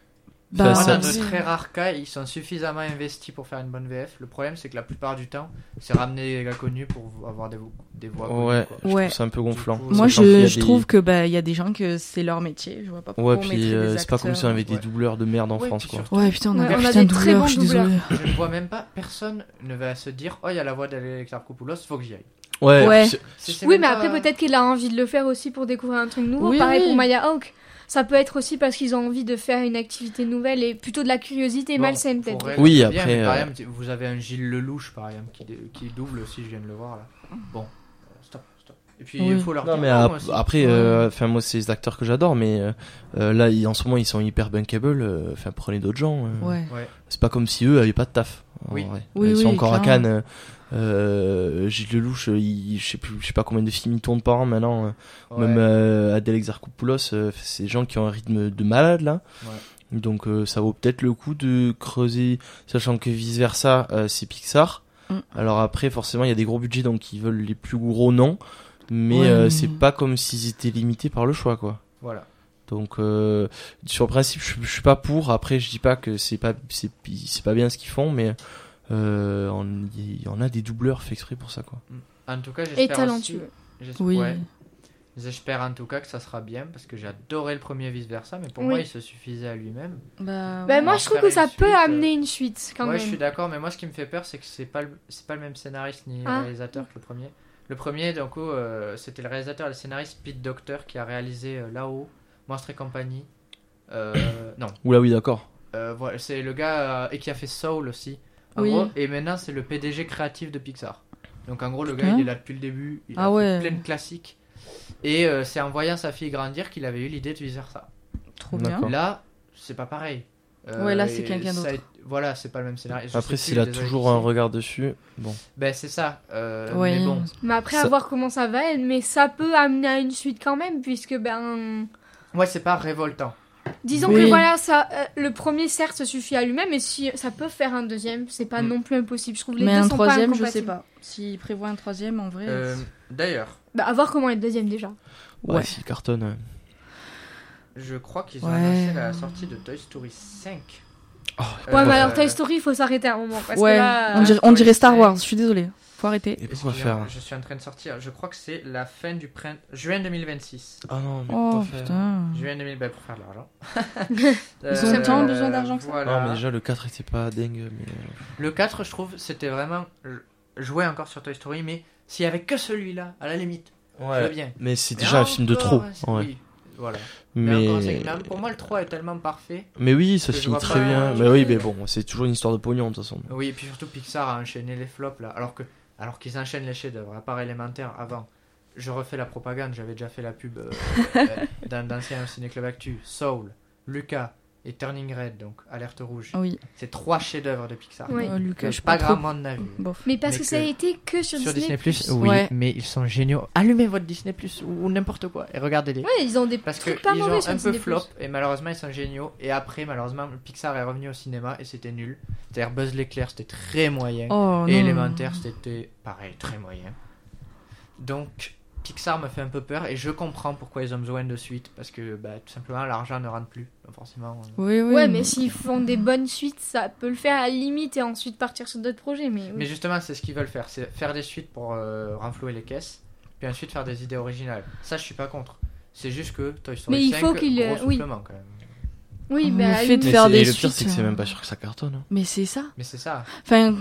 Bah, Dans ça- de très rares cas, ils sont suffisamment investis pour faire une bonne VF. Le problème, c'est que la plupart du temps, c'est ramener des gars connus pour avoir des voix connues. Ouais, quoi. je Ouais. trouve ça un peu gonflant. Du coup, Moi, Sachant qu'il y a je des- trouve que il y a des gens que c'est leur métier. Je vois pas pourquoi Ouais, on puis mettrait des c'est pas comme si on acteurs. avait des Ouais. doubleurs de merde en Ouais, France, puis quoi. surtout, Ouais, putain, on a Ouais, on a putain des de très doubleurs, bons je suis désolée. Je ne vois même pas, personne ne va se dire, oh, il y a la voix d'Alexarkopoulos, faut que j'y aille. Ouais. C'est Oui, même mais pas- après, peut-être qu'il a envie de le faire aussi pour découvrir un truc nouveau. Oui, Pareil oui. pour Maya Hawke. Ça peut être aussi parce qu'ils ont envie de faire une activité nouvelle et plutôt de la curiosité Bon, malsaine, pour peut-être. elle, Oui, c'est bien, après, mais par exemple, vous avez un Gilles Lelouch, par exemple, qui double aussi, je viens de le voir là. Bon, stop. Et puis, il Oui. faut leur Non, dire mais non, aussi. après, Ouais. enfin, moi, c'est les acteurs que j'adore, mais là, en ce moment, ils sont hyper bankable. Enfin, prenez d'autres gens. Ouais. Ouais. C'est pas comme si eux avaient pas de taf. en Oui. vrai. Oui, Ils sont oui, encore à clairement. Cannes. Gilles Lelouch, je sais pas combien de films il tourne par an maintenant. Ouais. Même Adèle Exarchopoulos, c'est des gens qui ont un rythme de malade là. Ouais. Donc ça vaut peut-être le coup de creuser, sachant que vice versa, c'est Pixar. Mm. Alors après, forcément, il y a des gros budgets, donc ils veulent les plus gros noms, mais Ouais. c'est pas comme s'ils étaient limités par le choix, quoi. Voilà. Donc sur le principe, je suis pas pour. Après, je dis pas que c'est pas bien ce qu'ils font, mais il y en a des doubleurs fait exprès pour ça, quoi. En tout cas, Et j'espère talentueux. aussi- Oui. ouais. J'espère en tout cas que ça sera bien parce que j'ai adoré le premier vice versa, mais pour Oui. moi il se suffisait à lui-même. Bah, Bah, ouais. moi, Alors, je trouve faire que ça une peut suite, amener une suite quand Ouais, même. je suis d'accord, mais moi ce qui me fait peur c'est que c'est pas le même scénariste ni Ah. réalisateur que le premier. Le premier, donc c'était le réalisateur et le scénariste Pete Docter qui a réalisé là-haut, Monstres et compagnie. Non, Oula, oui, d'accord. voilà, c'est le gars et qui a fait Soul aussi. En Oui. gros, et maintenant c'est le PDG créatif de Pixar. Donc en gros le gars Hein il est là depuis le début, il Ah a fait ouais. plein de classiques. Et c'est en voyant sa fille grandir qu'il avait eu l'idée de vice versa. Trop bien. D'accord. Là, c'est pas pareil. Ouais, là, c'est et quelqu'un ça a d'autre. été- Voilà, c'est pas le même scénario. Je Après, sais s'il plus, a désolé, toujours qui un c'est. regard dessus, bon. Ben c'est ça. Ouais. Mais bon. Mais après, Ça- à voir comment ça va, mais ça peut amener à une suite quand même, puisque, ben. Ouais, c'est pas révoltant. Disons Oui. que voilà, ça, le premier certes se suffit à lui-même, mais si ça peut faire un deuxième, c'est pas Mm. non plus impossible. Je trouve les Mais deux un sont troisième, pas je sais incompatibles. pas. S'il prévoit un troisième, en vrai. D'ailleurs, Bah, à voir comment est le deuxième déjà. Ouais, Ouais. s'il cartonne. je crois qu'ils ont Ouais. annoncé la sortie de Toy Story 5. Ouais, mais alors Toy Story, il faut s'arrêter à un moment. Parce Ouais, que là, on dirait Star Wars, je suis désolée. Faut arrêter. Et pourquoi Excusez-moi, faire Je suis en train de sortir. Je crois que c'est la fin du printemps. Juin 2026. Ah non, mais Oh pourquoi faire putain. Juin 2000, ben, pour faire de l'argent. Ils ont tant besoin d'argent que ça Voilà. Non, mais déjà, le 4 était pas dingue, mais... Le 4, je trouve, c'était vraiment jouer encore sur Toy Story, mais s'il y avait que celui-là, à la limite, je veux bien. Mais c'est Mais déjà un film de encore, trop. c'est- Ouais. Oui, voilà. Mais encore, c'est Mais... que même pour moi, le 3 est tellement parfait. mais oui, ça que se je finit vois très pas- bien. Mais oui, mais bon, c'est toujours une histoire de pognon, de toute façon. Oui, et puis surtout, Pixar a enchaîné les flops, là. Alors qu'ils enchaînent les chefs-d'œuvre, à part élémentaire avant. Je refais la propagande, j'avais déjà fait la pub dans d'anciens Ciné Club Actu. Soul, Lucas et Turning Red, donc Alerte Rouge. Oui. C'est 3 chefs-d'œuvre de Pixar. Oui. Lucas, Que je sais pas pas trop. grand monde n'a vu. Bof. Mais parce Mais que ça a que- été que sur Sur Disney. Disney+, oui, Ouais. mais ils sont géniaux. Allumez votre Disney+, ou n'importe quoi, et regardez-les. Ouais, ils ont des Parce trucs que pas ils mauvais ont sur un peu Disney+. flop, et malheureusement ils sont géniaux. Et après, malheureusement, Pixar est revenu au cinéma, et c'était nul. C'est-à-dire Buzz l'éclair, c'était très moyen. Oh Et non. élémentaire, c'était pareil, très moyen. Donc, Pixar me fait un peu peur, et je comprends pourquoi ils ont besoin de suite. Parce que, bah, tout simplement, l'argent ne rentre plus. Donc, forcément. Oui, oui. Ouais, mais s'ils font des bonnes suites, ça peut le faire à la limite et ensuite partir sur d'autres projets. Mais, oui. Mais justement, c'est ce qu'ils veulent faire, c'est faire des suites pour renflouer les caisses, puis ensuite faire des idées originales. Ça, je suis pas contre. C'est juste que Toy Story Mais il 5, faut qu'il, gros oui. soufflement, quand même. Oui, Le bah, à la fait de limite- Mais faire c'est- des le pire, c'est suites, que c'est même pas sûr que ça cartonne. Hein. Mais c'est ça. Mais c'est ça. Enfin,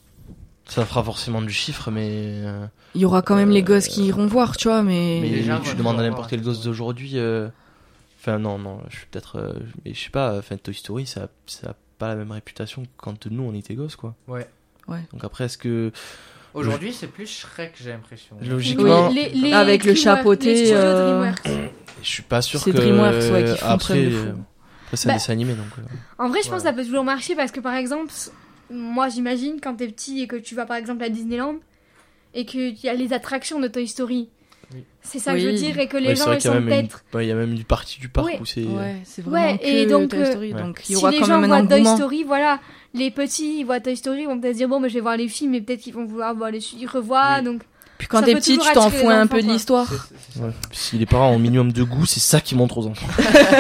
Ça fera forcément du chiffre, mais... il y aura quand même les gosses qui iront voir, tu vois, mais. les gens tu vont demandes à toujours n'importe voir, quel c'est gosse ça. d'aujourd'hui... Enfin, non, je suis peut-être... mais je sais pas, enfin, Toy Story, ça a pas la même réputation que quand nous, on était gosses, quoi. Ouais. Donc après, est-ce que... Aujourd'hui, c'est plus Shrek, j'ai l'impression. Logiquement, Oui, Avec le Dreamworks, chapeauté, les studios DreamWorks. je suis pas sûr C'est que... DreamWorks, ouais, qui font après, truc de fou. après, c'est un Bah, dessin animé, donc... En vrai, je pense Ouais. que ça peut toujours marcher parce que par exemple, moi j'imagine quand t'es petit et que tu vas par exemple à Disneyland et qu'il y a les attractions de Toy Story. Oui. C'est ça que je veux Oui. dire et que Ouais, les c'est gens vrai ils qu'il y a sont même peut-être. il y a même une partie du parc Ouais. où c'est... Ouais, c'est vraiment Ouais, que et donc, Toy Story, ouais. donc il y Si aura les quand gens même un voient Toy engouement. Story, voilà, les petits ils voient Toy Story, ils vont peut-être se dire bon, mais je vais voir les films et peut-être qu'ils vont vouloir voir les suites, ils revoient Oui. donc. Puis quand Ça t'es peut petit, toujours tu t'en attirer fous les un enfants, peu de quoi. l'histoire. C'est ça. Ouais. Si les parents ont un minimum de goût, c'est ça qui montre aux enfants.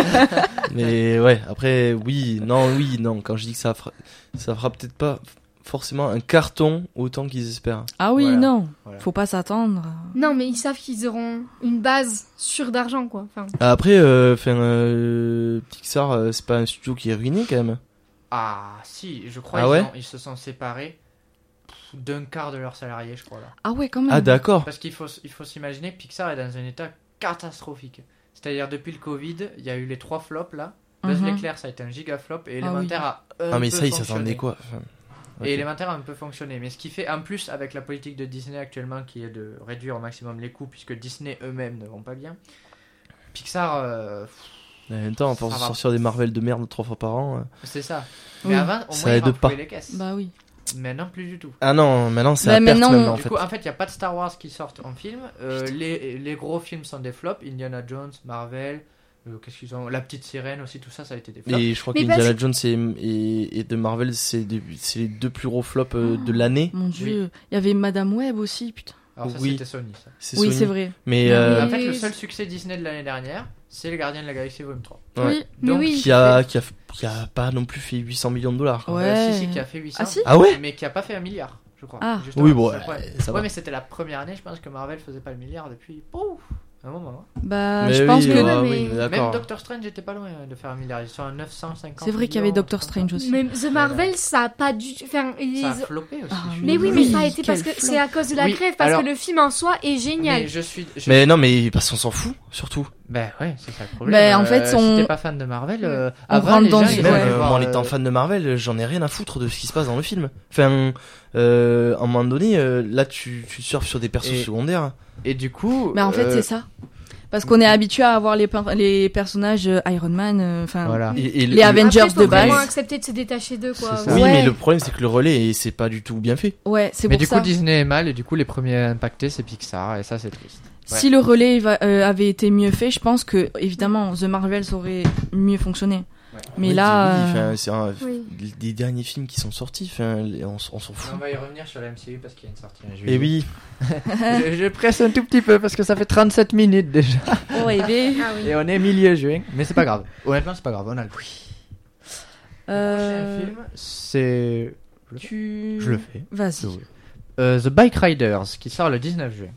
Mais ouais, après, oui, non. Quand je dis que ça fera peut-être pas forcément un carton autant qu'ils espèrent. Ah oui, Voilà. non. Voilà. Faut pas s'attendre. Non, mais ils savent qu'ils auront une base sûre d'argent, quoi. Enfin, Après, Pixar, c'est pas un studio qui est ruiné quand même. Ah, si, je crois Ah qu'ils ouais ils se sont séparés d'un quart de leurs salariés, je crois, là. Ah ouais, quand même. Ah d'accord. Parce qu'il faut s'imaginer, Pixar est dans un état catastrophique. C'est-à-dire, depuis le Covid, il y a eu les 3 flops, là. Buzz Mhm. l'éclair, ça a été un giga flop, et Ah Élémentaire a un Ah mais peu ça, ils fonctionné. s'attendaient quoi enfin, ok. Et Élémentaire a un peu fonctionné. Mais ce qui fait, en plus, avec la politique de Disney actuellement, qui est de réduire au maximum les coûts, puisque Disney eux-mêmes ne vont pas bien, Pixar, En même temps, à force Ça de va. sortir des Marvel de merde 3 fois par an. c'est ça. Oui. Mais avant, au Ça moins, ils aide remplissaient pas. les caisses. Bah oui. Maintenant, plus du tout. Ah non, maintenant c'est Bah, à perte maintenant, maintenant en Du fait. coup, en fait, il n'y a pas de Star Wars qui sortent en film. Les gros films sont des flops. Indiana Jones, Marvel, qu'est-ce qu'ils ont, La Petite Sirène aussi, tout ça, ça a été des flops. Et je crois Mais qu'Indiana parce- Jones et de Marvel, c'est les 2 plus gros flops de l'année. Mon dieu. Il y avait Madame Web aussi, putain. Alors ça, oui. c'était Sony, ça. C'est Oui, Sony. c'est vrai. Mais Oui. euh, En fait, le seul succès Disney de l'année dernière, c'est Les Gardiens de la Galaxie Volume 3. Ouais. Oui. mais Donc, oui. qui a pas non plus fait 800 millions de dollars. quoi. Ouais. Si, qui a fait 800. Ah si Ah ouais. Mais qui a pas fait 1 milliard, je crois. Ah. Justement, Oui, bon, c'est le problème. ça va. Ouais, mais c'était la première année, je pense que Marvel faisait pas le milliard depuis un moment. Hein. Bah, Mais je oui, pense que. ouais, mais- oui, Même d'accord. Doctor Strange était pas loin de faire 1 milliard. Ils sont à 950. C'est vrai qu'il y avait millions, Doctor comme ça. Strange aussi. Mais The Marvel, ça a pas du. Enfin, ils- Ça a floppé aussi. Ah, je suis Mais oui, désolé. mais ça a été quel parce que flop. c'est à cause de la Oui, grève, parce alors- que le film en soi est génial. Mais je suis. Mais non, mais parce qu'on s'en fout, surtout. Ben ouais, c'est ça le problème. Ben, en fait, si on- t'es pas fan de Marvel, on avant rentre les dans gens, une- ils Même allaient ouais. voir, moi, en étant fan de Marvel, j'en ai rien à foutre de ce qui se passe dans le film. Enfin, à un moment donné, là, tu surfes sur des persos Et- secondaires. Et du coup. Mais en fait, c'est ça. Parce qu'on est habitué à avoir les personnages Iron Man, enfin. Voilà. Et Les Avengers Après, faut de base. vraiment accepter de se détacher d'eux, quoi. C'est ça. Oui, Ouais. mais le problème, c'est que le relais, c'est pas du tout bien fait. Ouais, c'est Mais pour du ça. coup, Disney est mal, et du coup, les premiers impactés, c'est Pixar, et ça, c'est triste. Si le relais avait été mieux fait, je pense que évidemment The Marvels aurait mieux fonctionné. Mais Oui, là, oui, enfin, c'est Oui. des derniers films qui sont sortis, enfin, on s'en On fout. va y revenir sur la MCU parce qu'il y a une sortie en juillet. Et oui, je presse un tout petit peu parce que ça fait 37 minutes déjà. oh, bébé. Ah oui. Et on est milieu juin. Mais c'est pas grave. Honnêtement, c'est pas grave. On a le prix. Le Euh, prochain film, c'est. Je le fais. Vas-y. The Bike Riders, qui sort le 19 juin.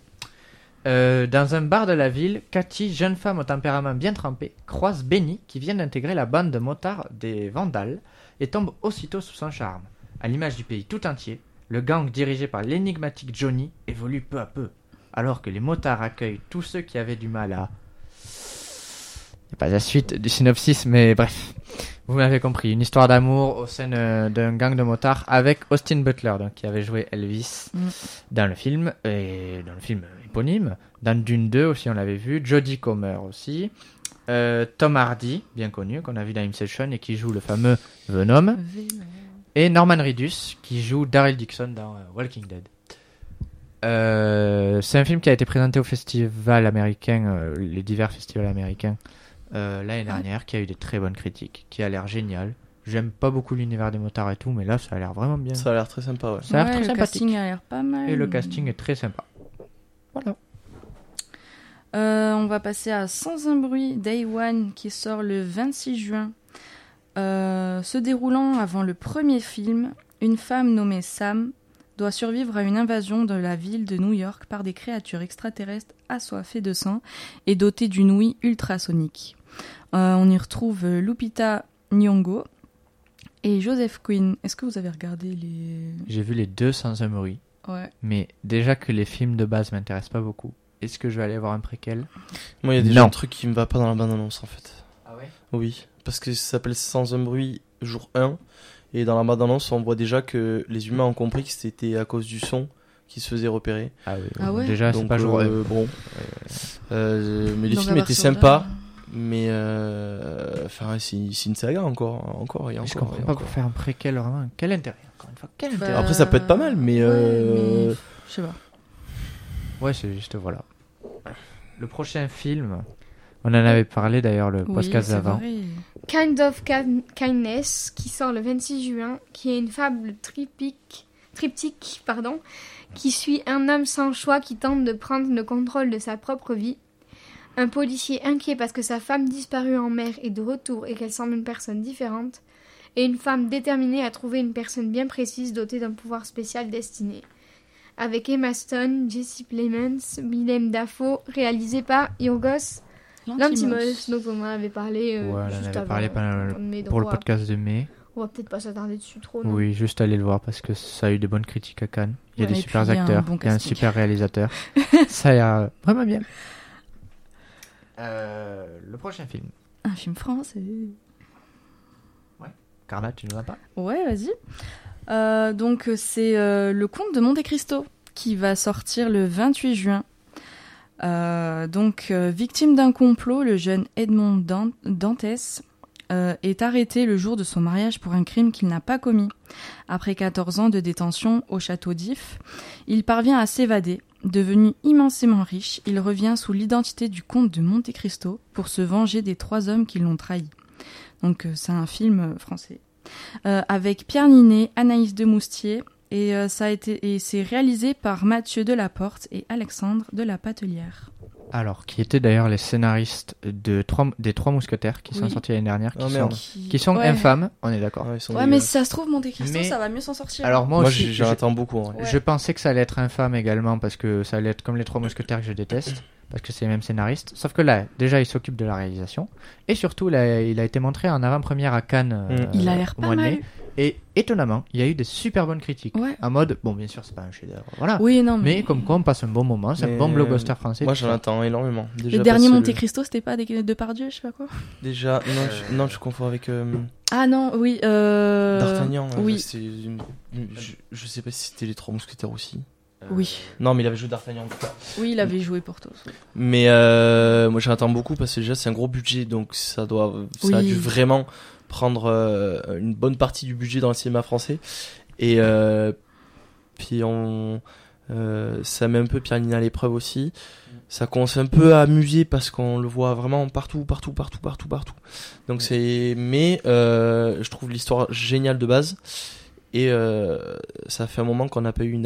Dans un bar de la ville, Cathy, jeune femme au tempérament bien trempé, croise Benny, qui vient d'intégrer la bande de motards des Vandales, et tombe aussitôt sous son charme. À l'image du pays tout entier, le gang dirigé par l'énigmatique Johnny évolue peu à peu, alors que les motards accueillent tous ceux qui avaient du mal à... Il n'y a pas la suite du synopsis, mais bref. Vous m'avez compris, une histoire d'amour au sein d'un gang de motards avec Austin Butler, donc, qui avait joué Elvis dans le film, et dans le film éponyme. Dans Dune 2 aussi, on l'avait vu. Jodie Comer aussi. Tom Hardy, bien connu, qu'on a vu dans Inception et qui joue le fameux Venom. Et Norman Reedus, qui joue Daryl Dixon dans Walking Dead. C'est un film qui a été présenté au festival américain, les divers festivals américains, l'année dernière, qui a eu des très bonnes critiques, qui a l'air génial. J'aime pas beaucoup l'univers des motards et tout, mais là, ça a l'air vraiment bien. ça a l'air très sympa, ouais. Ça a l'air très le sympathique. casting a l'air pas mal. Et le casting est très sympa. Voilà. On va passer à Sans un bruit, Day One, qui sort le 26 juin. Se déroulant avant le premier film, une femme nommée Sam doit survivre à une invasion de la ville de New York par des créatures extraterrestres assoiffées de sang et dotées d'une ouïe ultrasonique. On y retrouve Lupita Nyong'o et Joseph Quinn. Est-ce que vous avez regardé les... J'ai vu les deux sans un bruit, Ouais. mais déjà que les films de base m'intéressent pas beaucoup. Est-ce que je vais aller voir un préquel? Moi, il y a déjà Non. un truc qui me va pas dans la bande-annonce, en fait. Ah ouais? Oui, parce que ça s'appelle Sans un bruit jour 1, et dans la bande-annonce, on voit déjà que les humains ont compris que c'était à cause du son qui se faisait repérer. Ah oui. Ah ouais? Déjà, c'est Donc, pas jour bon. Mais les Donc, films à étaient partir de- sympas, mais enfin, c'est une saga encore et Je encore. comprends et pas encore. pour faire un préquel, vraiment. Quel intérêt? Encore une fois, quel intérêt? Après, ça peut être pas mal, mais, ouais, mais je sais pas. Ouais, c'est juste, voilà. Le prochain film, on en avait parlé d'ailleurs le Oui, podcast c'est d'avant. vrai. Kind of Kindness, qui sort le 26 juin, qui est une fable typique triptyque, qui suit un homme sans choix qui tente de prendre le contrôle de sa propre vie, un policier inquiet parce que sa femme disparue en mer est de retour et qu'elle semble une personne différente, et une femme déterminée à trouver une personne bien précise dotée d'un pouvoir spécial destiné. Avec Emma Stone, Jesse Plemons, Willem Dafoe, réalisé par Yorgos Lanthimos. Donc on en avait parlé juste avant. Pour le podcast de mai. On va peut-être pas s'attarder dessus trop. Non Oui, juste aller le voir parce que ça a eu de bonnes critiques à Cannes. Il y a des super acteurs, il y a un super réalisateur. Ça a l'air vraiment bien. Le prochain film. Un film français. Ouais. Carla, tu nous en parles ? Ouais, vas-y. Donc c'est le Comte de Monte Cristo qui va sortir le 28 juin. Victime d'un complot, le jeune Edmond Dantès est arrêté le jour de son mariage pour un crime qu'il n'a pas commis. Après 14 ans de détention au château d'If, il parvient à s'évader. Devenu immensément riche, il revient sous l'identité du comte de Monte Cristo pour se venger des 3 hommes qui l'ont trahi. Donc c'est un film français. Avec Pierre Ninet, Anaïs Demoustier, et c'est réalisé par Mathieu Delaporte et Alexandre de la Patelière. Alors, qui étaient d'ailleurs les scénaristes des Trois Mousquetaires qui sont sortis l'année dernière, qui sont infâmes, on est d'accord. Ouais, mais si ça se trouve, Monte Cristo, ça va mieux s'en sortir. Alors moi aussi, j'attends beaucoup. Ouais. Je pensais que ça allait être infâme également, parce que ça allait être comme les Trois Mousquetaires que je déteste, parce que c'est les mêmes scénaristes. Sauf que là, déjà, il s'occupe de la réalisation, et surtout, là, il a été montré en avant-première à Cannes. Il a l'air pas mal. Et étonnamment, il y a eu des super bonnes critiques. Ouais. En mode, bon, bien sûr, c'est pas un chef-d'œuvre, voilà. Oui, non, mais comme quoi, on passe un bon moment, c'est un bon blockbuster français. Moi, j'en attends énormément. Déjà, le dernier Monte Cristo, c'était pas Depardieu, je sais pas quoi. Déjà, non, je confonds avec. Ah non, oui. D'Artagnan. Oui. Je sais pas si c'était les Trois Mousquetaires aussi. Oui. Non, mais il avait joué D'Artagnan. Oui, il avait joué Porthos. Oui. Mais moi, j'en attends beaucoup parce que déjà, c'est un gros budget, donc ça a dû vraiment prendre une bonne partie du budget dans le cinéma français. Et puis ça met un peu Pierre Ninet à l'épreuve aussi. Ça commence un peu à amuser parce qu'on le voit vraiment partout. Donc je trouve l'histoire géniale de base. Et ça fait un moment qu'on n'a pas eu une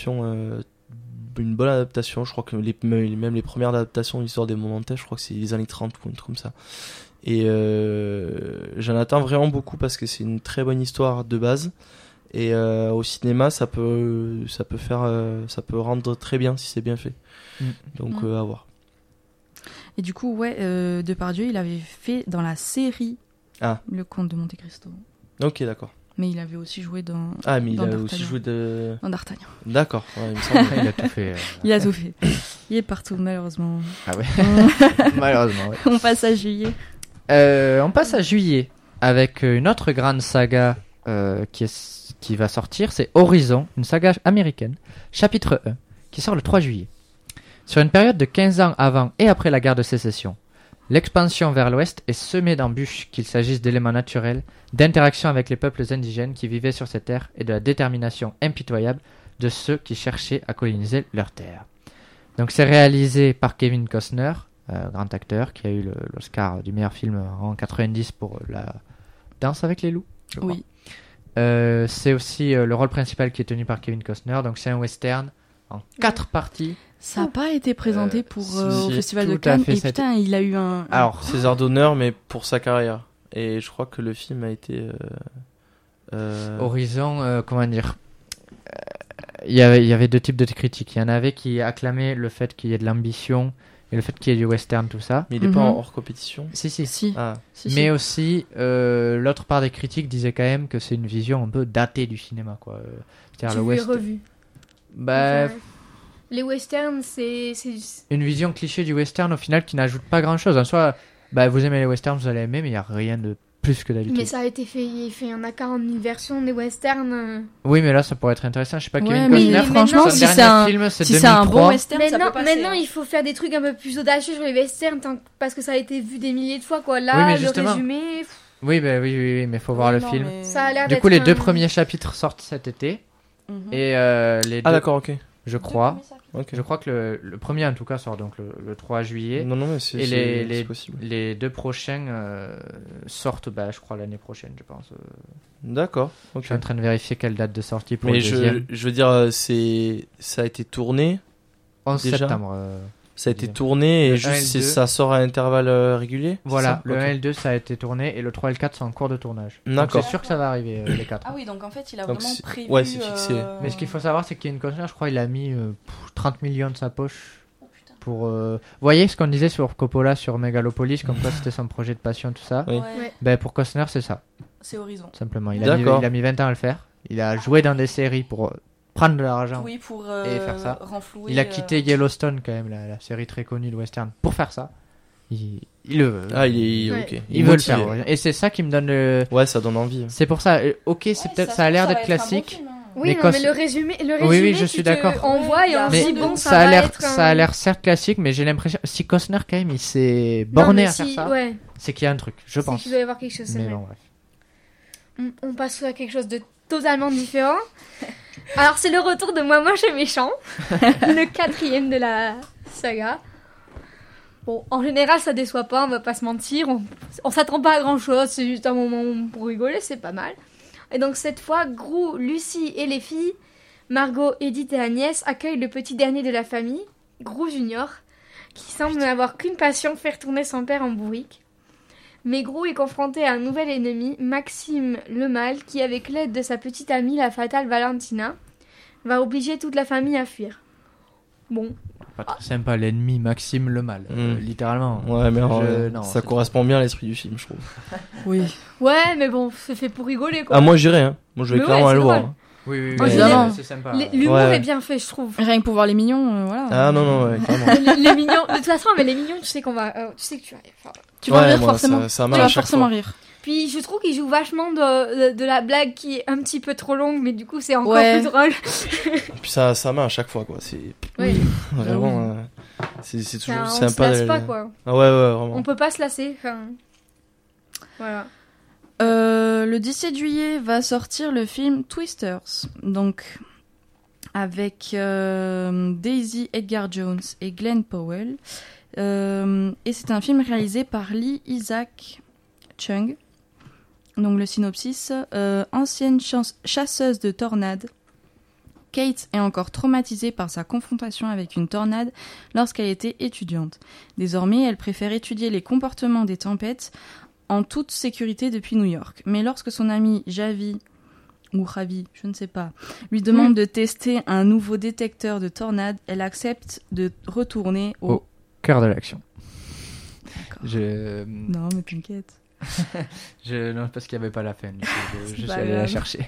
bonne adaptation. Je crois que même les premières adaptations de l'histoire des Mondes, je crois que c'est les années 30 ou un truc comme ça. Et j'en attends vraiment beaucoup parce que c'est une très bonne histoire de base. Et au cinéma, ça peut rendre très bien si c'est bien fait. Donc à voir. Et du coup, Depardieu, il avait fait dans la série Le Comte de Monte Cristo. Ok, d'accord. Mais il avait aussi joué dans. Ah, mais il a aussi joué dans D'Artagnan. D'accord, il me semble. Il a tout fait. Il a tout fait. Il est partout, malheureusement. Ah ouais. Malheureusement, ouais. On passe à juillet. On passe à juillet avec une autre grande saga qui va sortir, c'est Horizon, une saga américaine, chapitre 1, qui sort le 3 juillet. Sur une période de 15 ans avant et après la guerre de sécession, l'expansion vers l'ouest est semée d'embûches, qu'il s'agisse d'éléments naturels, d'interactions avec les peuples indigènes qui vivaient sur ces terres et de la détermination impitoyable de ceux qui cherchaient à coloniser leurs terres. Donc c'est réalisé par Kevin Costner, grand acteur qui a eu l'Oscar du meilleur film en 90 pour la Danse avec les loups, je crois. Oui. C'est aussi le rôle principal qui est tenu par Kevin Costner, donc c'est un western en 4 parties. Ça n'a pas été présenté au Festival de Cannes et putain, il a eu un... Alors, César d'honneur, mais pour sa carrière. Et je crois que le film a été... Horizon, comment dire, il y avait 2 types de critiques. Il y en avait qui acclamaient le fait qu'il y ait de l'ambition et le fait qu'il y ait du western, tout ça. Mais il n'est pas hors compétition. Si. Ah. Mais aussi, l'autre part des critiques disait quand même que c'est une vision un peu datée du cinéma, quoi. C'est-à-dire le revu. Bah... Les westerns, c'est une vision cliché du western au final qui n'ajoute pas grand-chose. En soi, vous aimez les westerns, vous allez aimer, mais il n'y a rien de plus que d'habitude. Mais ça a été fait, il y en a 40 000 versions des westerns. Oui, mais là, ça pourrait être intéressant. Je sais pas, Kevin Costner, mais franchement, si c'est un bon western, mais ça peut passer. Maintenant, il faut faire des trucs un peu plus audacieux sur les westerns, parce que ça a été vu des milliers de fois, quoi. Là, le résumé... Oui, mais il faut voir le film. Ça a l'air du coup, les 2 premiers chapitres sortent cet été. Et les deux... Ah, d'accord, ok. je crois. Ok. Je crois que le premier, en tout cas, sort donc le 3 juillet. Non, mais Et c'est possible. les 2 prochains sortent, je crois, l'année prochaine, je pense. D'accord. Je Ok. suis en train de vérifier quelle date de sortie pour Mais le deuxième. je veux dire, ça a été tourné. 11 déjà septembre. Ça a été Deuxième. tourné et Le juste 1 et le 2. ça sort à intervalles réguliers. Voilà, c'est le ça 1 Ok. et le 2, ça a été tourné, et le 3 et le 4 sont en cours de tournage. Donc D'accord. c'est sûr que ça va arriver, les 4. Ah oui, donc en fait, il a Donc vraiment c'est- prévu. ouais, c'est fixé. Mais ce qu'il faut savoir, c'est qu'il y a une Costner, je crois, il a mis 30 millions de sa poche Oh, putain. pour... Vous voyez ce qu'on disait sur Coppola, sur Megalopolis, comme quoi c'était son projet de passion, tout ça. Oui. Ouais, Pour Costner, c'est ça, c'est Horizon. simplement. Il D'accord. a mis 20 ans à le faire. Il a joué dans des séries pour prendre de l'argent. Oui, pour Et faire ça. renflouer. Il a quitté Yellowstone, quand même, la série très connue de western, pour faire ça. Il le veut. Ah, il est Ouais. ok. Il veut le motivé. faire. Et c'est ça qui me donne le... Ouais, ça donne envie. C'est pour ça, ok, c'est peut-être, ça a l'air d'être classique. Oui, Mais non, quand mais c'est- le résumé, oui, je tu suis te d'accord. envoies et on Mais se dit bon, ça ça a va l'air, être ça a l'air certes classique, mais j'ai l'impression, si Costner quand même il s'est borné à faire ça, Ouais, c'est qu'il y a un truc, je c'est pense. qu'il doit y avoir quelque chose. c'est Mais vrai. bon, bref. On passe à quelque chose de totalement différent. Alors, c'est le retour de Moi Moche et Méchant, le 4e de la saga. Bon, en général, ça déçoit pas, on va pas se mentir. On s'attend pas à grand chose, c'est juste un moment pour rigoler, c'est pas mal. Et donc, cette fois, Gru, Lucie et les filles, Margot, Edith et Agnès, accueillent le petit dernier de la famille, Gru Junior, qui semble n'avoir qu'une passion, faire tourner son père en bourrique. Mais Gru est confronté à un nouvel ennemi, Maxime le Mâle, qui, avec l'aide de sa petite amie, la fatale Valentina, va obliger toute la famille à fuir. Bon, Pas très sympa, l'ennemi Maxime le Mal, littéralement. Ouais, mais alors, Non, ça c'est- correspond bien à l'esprit du film, je trouve. Oui. ouais, mais bon, c'est fait pour rigoler, quoi. Ah, moi j'irais, hein. Moi je vais Mais clairement ouais, aller le c'est voir. drôle. hein. Oui, oui, En oui, général, c'est sympa. L'humour Ouais. est bien fait, je trouve. Rien que pour voir les mignons, voilà. Ah non, ouais, clairement. Les mignons, de toute façon, mais les mignons, tu sais qu'on va, tu sais que tu vas. Enfin, Tu vas Ouais, rire moi, forcément. ça Tu marche vas à chaque forcément fois. rire. puis je trouve qu'ils jouent vachement de la blague qui est un petit peu trop longue, mais du coup c'est encore Ouais. plus drôle. Puis ça marche à chaque fois, quoi. C'est Oui. vraiment. C'est toujours On se sympa. lasse de- pas, quoi. Ah ouais, vraiment. On peut pas se lasser. Enfin, voilà. Le 17 juillet va sortir le film Twisters, donc avec Daisy Edgar Jones et Glenn Powell. Et c'est un film réalisé par Lee Isaac Chung. Donc le synopsis, ancienne chasseuse de tornades, Kate est encore traumatisée par sa confrontation avec une tornade lorsqu'elle était étudiante. Désormais, elle préfère étudier les comportements des tempêtes en toute sécurité depuis New York. Mais lorsque son ami Javi, ou Ravi, je ne sais pas, lui demande de tester un nouveau détecteur de tornades, elle accepte de retourner au... Cœur de l'action. D'accord. Non, mais t'inquiète. Non, parce qu'il n'y avait pas la fin. Du coup, je C'est suis pas allé la grave. chercher.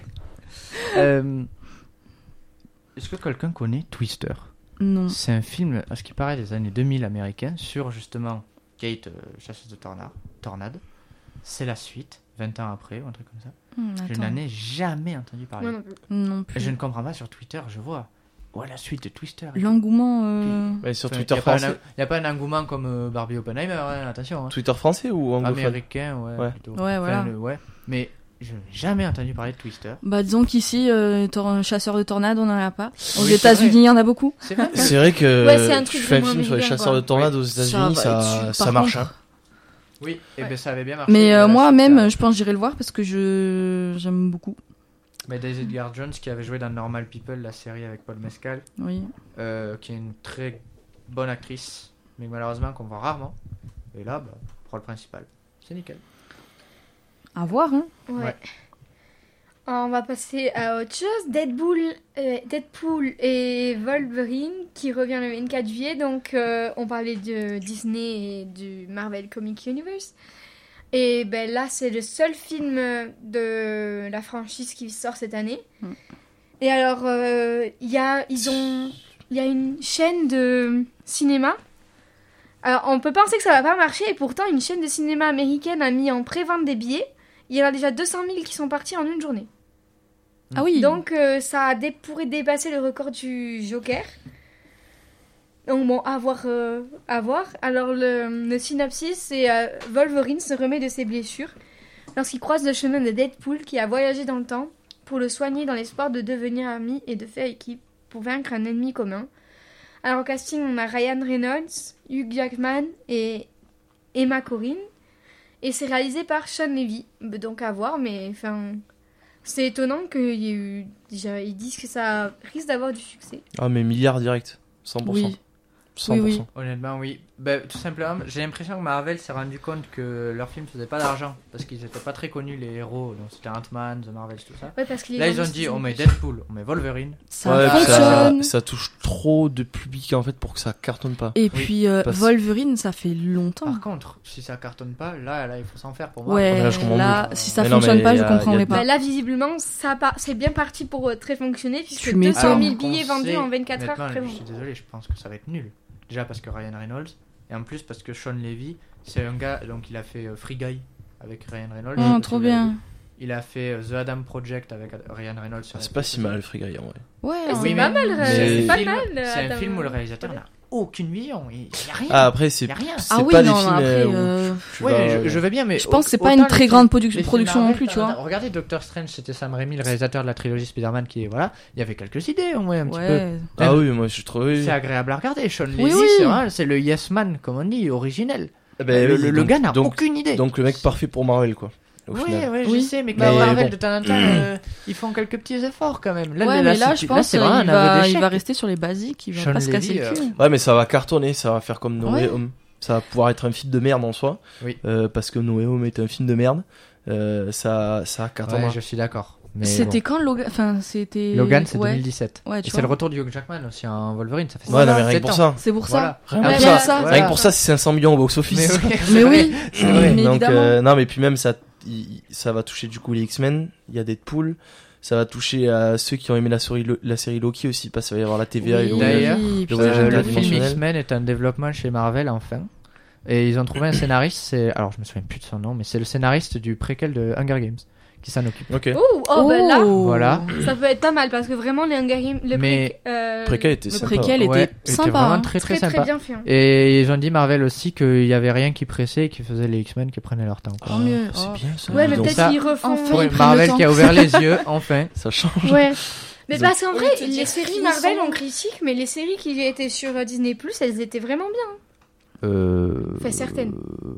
Est-ce que quelqu'un connaît Twister? Non. C'est un film, à ce qui paraît, des années 2000 américain, sur justement Kate, chasseuse de tornade. C'est la suite, 20 ans après, ou un truc comme ça. Je Attends. n'en ai jamais entendu parler. Moi non plus. Non plus. Je ne comprends pas, sur Twitter, je vois. Ouais, la suite de Twister. L'engouement... Ouais, sur Enfin, Twitter y a pas français. Il n'y a pas un engouement comme Barbie Oppenheimer, hein, attention. Hein. Twitter français ou anglophone? Américain, ouais. Ouais. Plutôt. Ouais, voilà. Ouais. Mais je n'ai jamais entendu parler de Twister. Bah disons qu'ici, chasseur de tornades, on n'en a pas. Aux Oui, c'est États-Unis, vrai. il y en a beaucoup. C'est vrai. C'est vrai que Ouais, c'est un tu truc fais un vraiment film sur les américain, chasseurs quoi. de tornades aux Ça États-Unis, va ça, être- ça par marche. contre- Hein. Oui, et Ouais. ben ça avait bien marché. Mais la moi suite, même, je pense que j'irai le voir parce que j'aime beaucoup. Mais Daisy Edgar Jones qui avait joué dans Normal People, la série avec Paul Mescal, Oui. qui est une très bonne actrice, mais malheureusement qu'on voit rarement. Et là, rôle principal. C'est nickel. À voir, hein. Ouais. On va passer à autre chose. Deadpool et Wolverine qui revient le 24 juillet. Donc, on parlait de Disney et du Marvel Comic Universe. Et ben là, c'est le seul film de la franchise qui sort cette année. Mm. Et alors, il y a une chaîne de cinéma. Alors, on peut penser que ça va pas marcher, et pourtant, une chaîne de cinéma américaine a mis en pré-vente des billets. Il y en a déjà 200 000 qui sont partis en une journée. Ah oui. Donc, ça pourrait dépasser le record du Joker. Donc bon, à voir. Alors, le synopsis, c'est Wolverine se remet de ses blessures lorsqu'il croise le chemin de Deadpool qui a voyagé dans le temps pour le soigner dans l'espoir de devenir ami et de faire équipe pour vaincre un ennemi commun. Alors au casting, on a Ryan Reynolds, Hugh Jackman et Emma Corrin. Et c'est réalisé par Sean Levy. Donc à voir, mais enfin... C'est étonnant qu'il y ait eu... Déjà, ils disent que ça risque d'avoir du succès. Ah, mais milliard direct. 100%. Oui. 100%. Oui. Honnêtement, oui. Tout simplement, j'ai l'impression que Marvel s'est rendu compte que leur film faisait pas d'argent parce qu'ils étaient pas très connus, les héros. Donc c'était Ant-Man, The Marvels, tout ça. Ouais, parce que les Là, gens ils ont disent dit qu'ils on ont- met Deadpool, on met Wolverine. Ça Ouais, fonctionne. ça touche trop de public en fait pour que ça cartonne pas. Et Oui. puis Parce- Wolverine, ça fait longtemps. Par contre, si ça cartonne pas, là, il faut s'en faire pour moi. Ouais, là, je comprends là, mieux. si ça Mais non, fonctionne mais pas, il je y a- il y comprendrais a- pas. Bah là, visiblement, c'est bien parti pour très fonctionner, puisque Tu 200 000 m'étonnes. billets vendus en 24 heures, Honnêtement, très je bon. suis désolé, je pense que ça va être nul. Déjà parce que Ryan Reynolds, et en plus parce que Sean Levy, c'est un gars, donc il a fait Free Guy avec Ryan Reynolds. je sais Oh, pas trop si vous l'avez bien. vu. Il a fait The Adam Project avec Ryan Reynolds. sur Ah, c'est pas Netflix si mal, Free Guy en vrai. Ouais, Ah, hein. c'est Oui, pas mais- mal, mais- c'est pas film- mal. C'est un Adam. film où le réalisateur n'a aucune vision. Il n'y a rien. Ah, après, c'est Il y a rien. c'est Ah oui, pas non, des films après, où tu Ouais, vas- je veux bien, mais je pense que c'est pas autant une très les grande films- les films production non Marvel, plus, tu vois. Regardez Doctor Strange, c'était Sam Raimi, le réalisateur de la trilogie Spider-Man, qui est voilà, il y avait quelques idées au moins un petit peu. Ouais. Ah oui, moi je trouve. C'est agréable à regarder. Sean Levy, Oui, oui. c'est le yes man, comme on dit, originel. Eh ben, oui, le donc- gars n'a donc- aucune idée. Donc le mec parfait pour Marvel quoi. Au Oui, final. oui, je Oui. sais, mais Bah, quand mais Marvel bon. de temps en temps, ils font quelques petits efforts quand même. Ouais, mais là, je pense c'est qu'il vraiment un aveu va, d'échec. il va rester sur les basiques, il va Sean pas se casser Levy, le cul. Ouais, mais ça va cartonner, ça va faire comme No Way Ouais. Home. Ça va pouvoir être un film de merde en soi. Oui. Parce que No Way Home est un film de merde. Ça cartonnera. Ouais, je suis d'accord. Mais C'était bon. quand Logan? Enfin, c'était. Logan, c'est ouais. 2017. Ouais, Et tu c'est le vois. retour de Hugh Jackman aussi en Wolverine. Ça fait Ouais, non, mais rien 7 que pour ans. ça. C'est pour Voilà. ça. Rien Ouais, pour rien ça. que ça. Rien que pour ça, c'est 500 millions au box-office. Mais oui, Mais oui, vrai. mais Donc, évidemment. non, mais puis même ça va toucher du coup les X-Men. Il y a Deadpool. Ça va toucher à ceux qui ont aimé la série Loki aussi, parce qu'il va y avoir la TVA et Oui, D'ailleurs, putain. voyage le interdimensionnel. film X-Men est un développement chez Marvel enfin. Et ils ont trouvé un scénariste, alors je me souviens plus de son nom, mais c'est le scénariste du préquel de Hunger Games qui s'en occupe. Ok. Oh, ben là, Voilà. ça peut être pas mal, parce que vraiment, les Hunger Games, le Mais- Préquel était Le sympa. préquel Ouais, était sympa. vraiment hein. très très, très très sympa. bien fait. hein. Et ils ont dit Marvel aussi qu'il y avait rien qui pressait et qui faisait les X-Men qui prenaient leur temps. quoi. Tant mieux. C'est Oh. bien ça. Ouais, mais Donc, peut-être ça- qu'ils refont... enfin, Ouais, ils prennent Marvel le qui a temps. ouvert les yeux, enfin. ça change. Ouais. Mais Ils parce qu'en vrai, te dire les séries qu'ils Marvel, sont- on critique, mais les séries qui étaient sur Disney+, elles étaient vraiment bien. Enfin, certaines.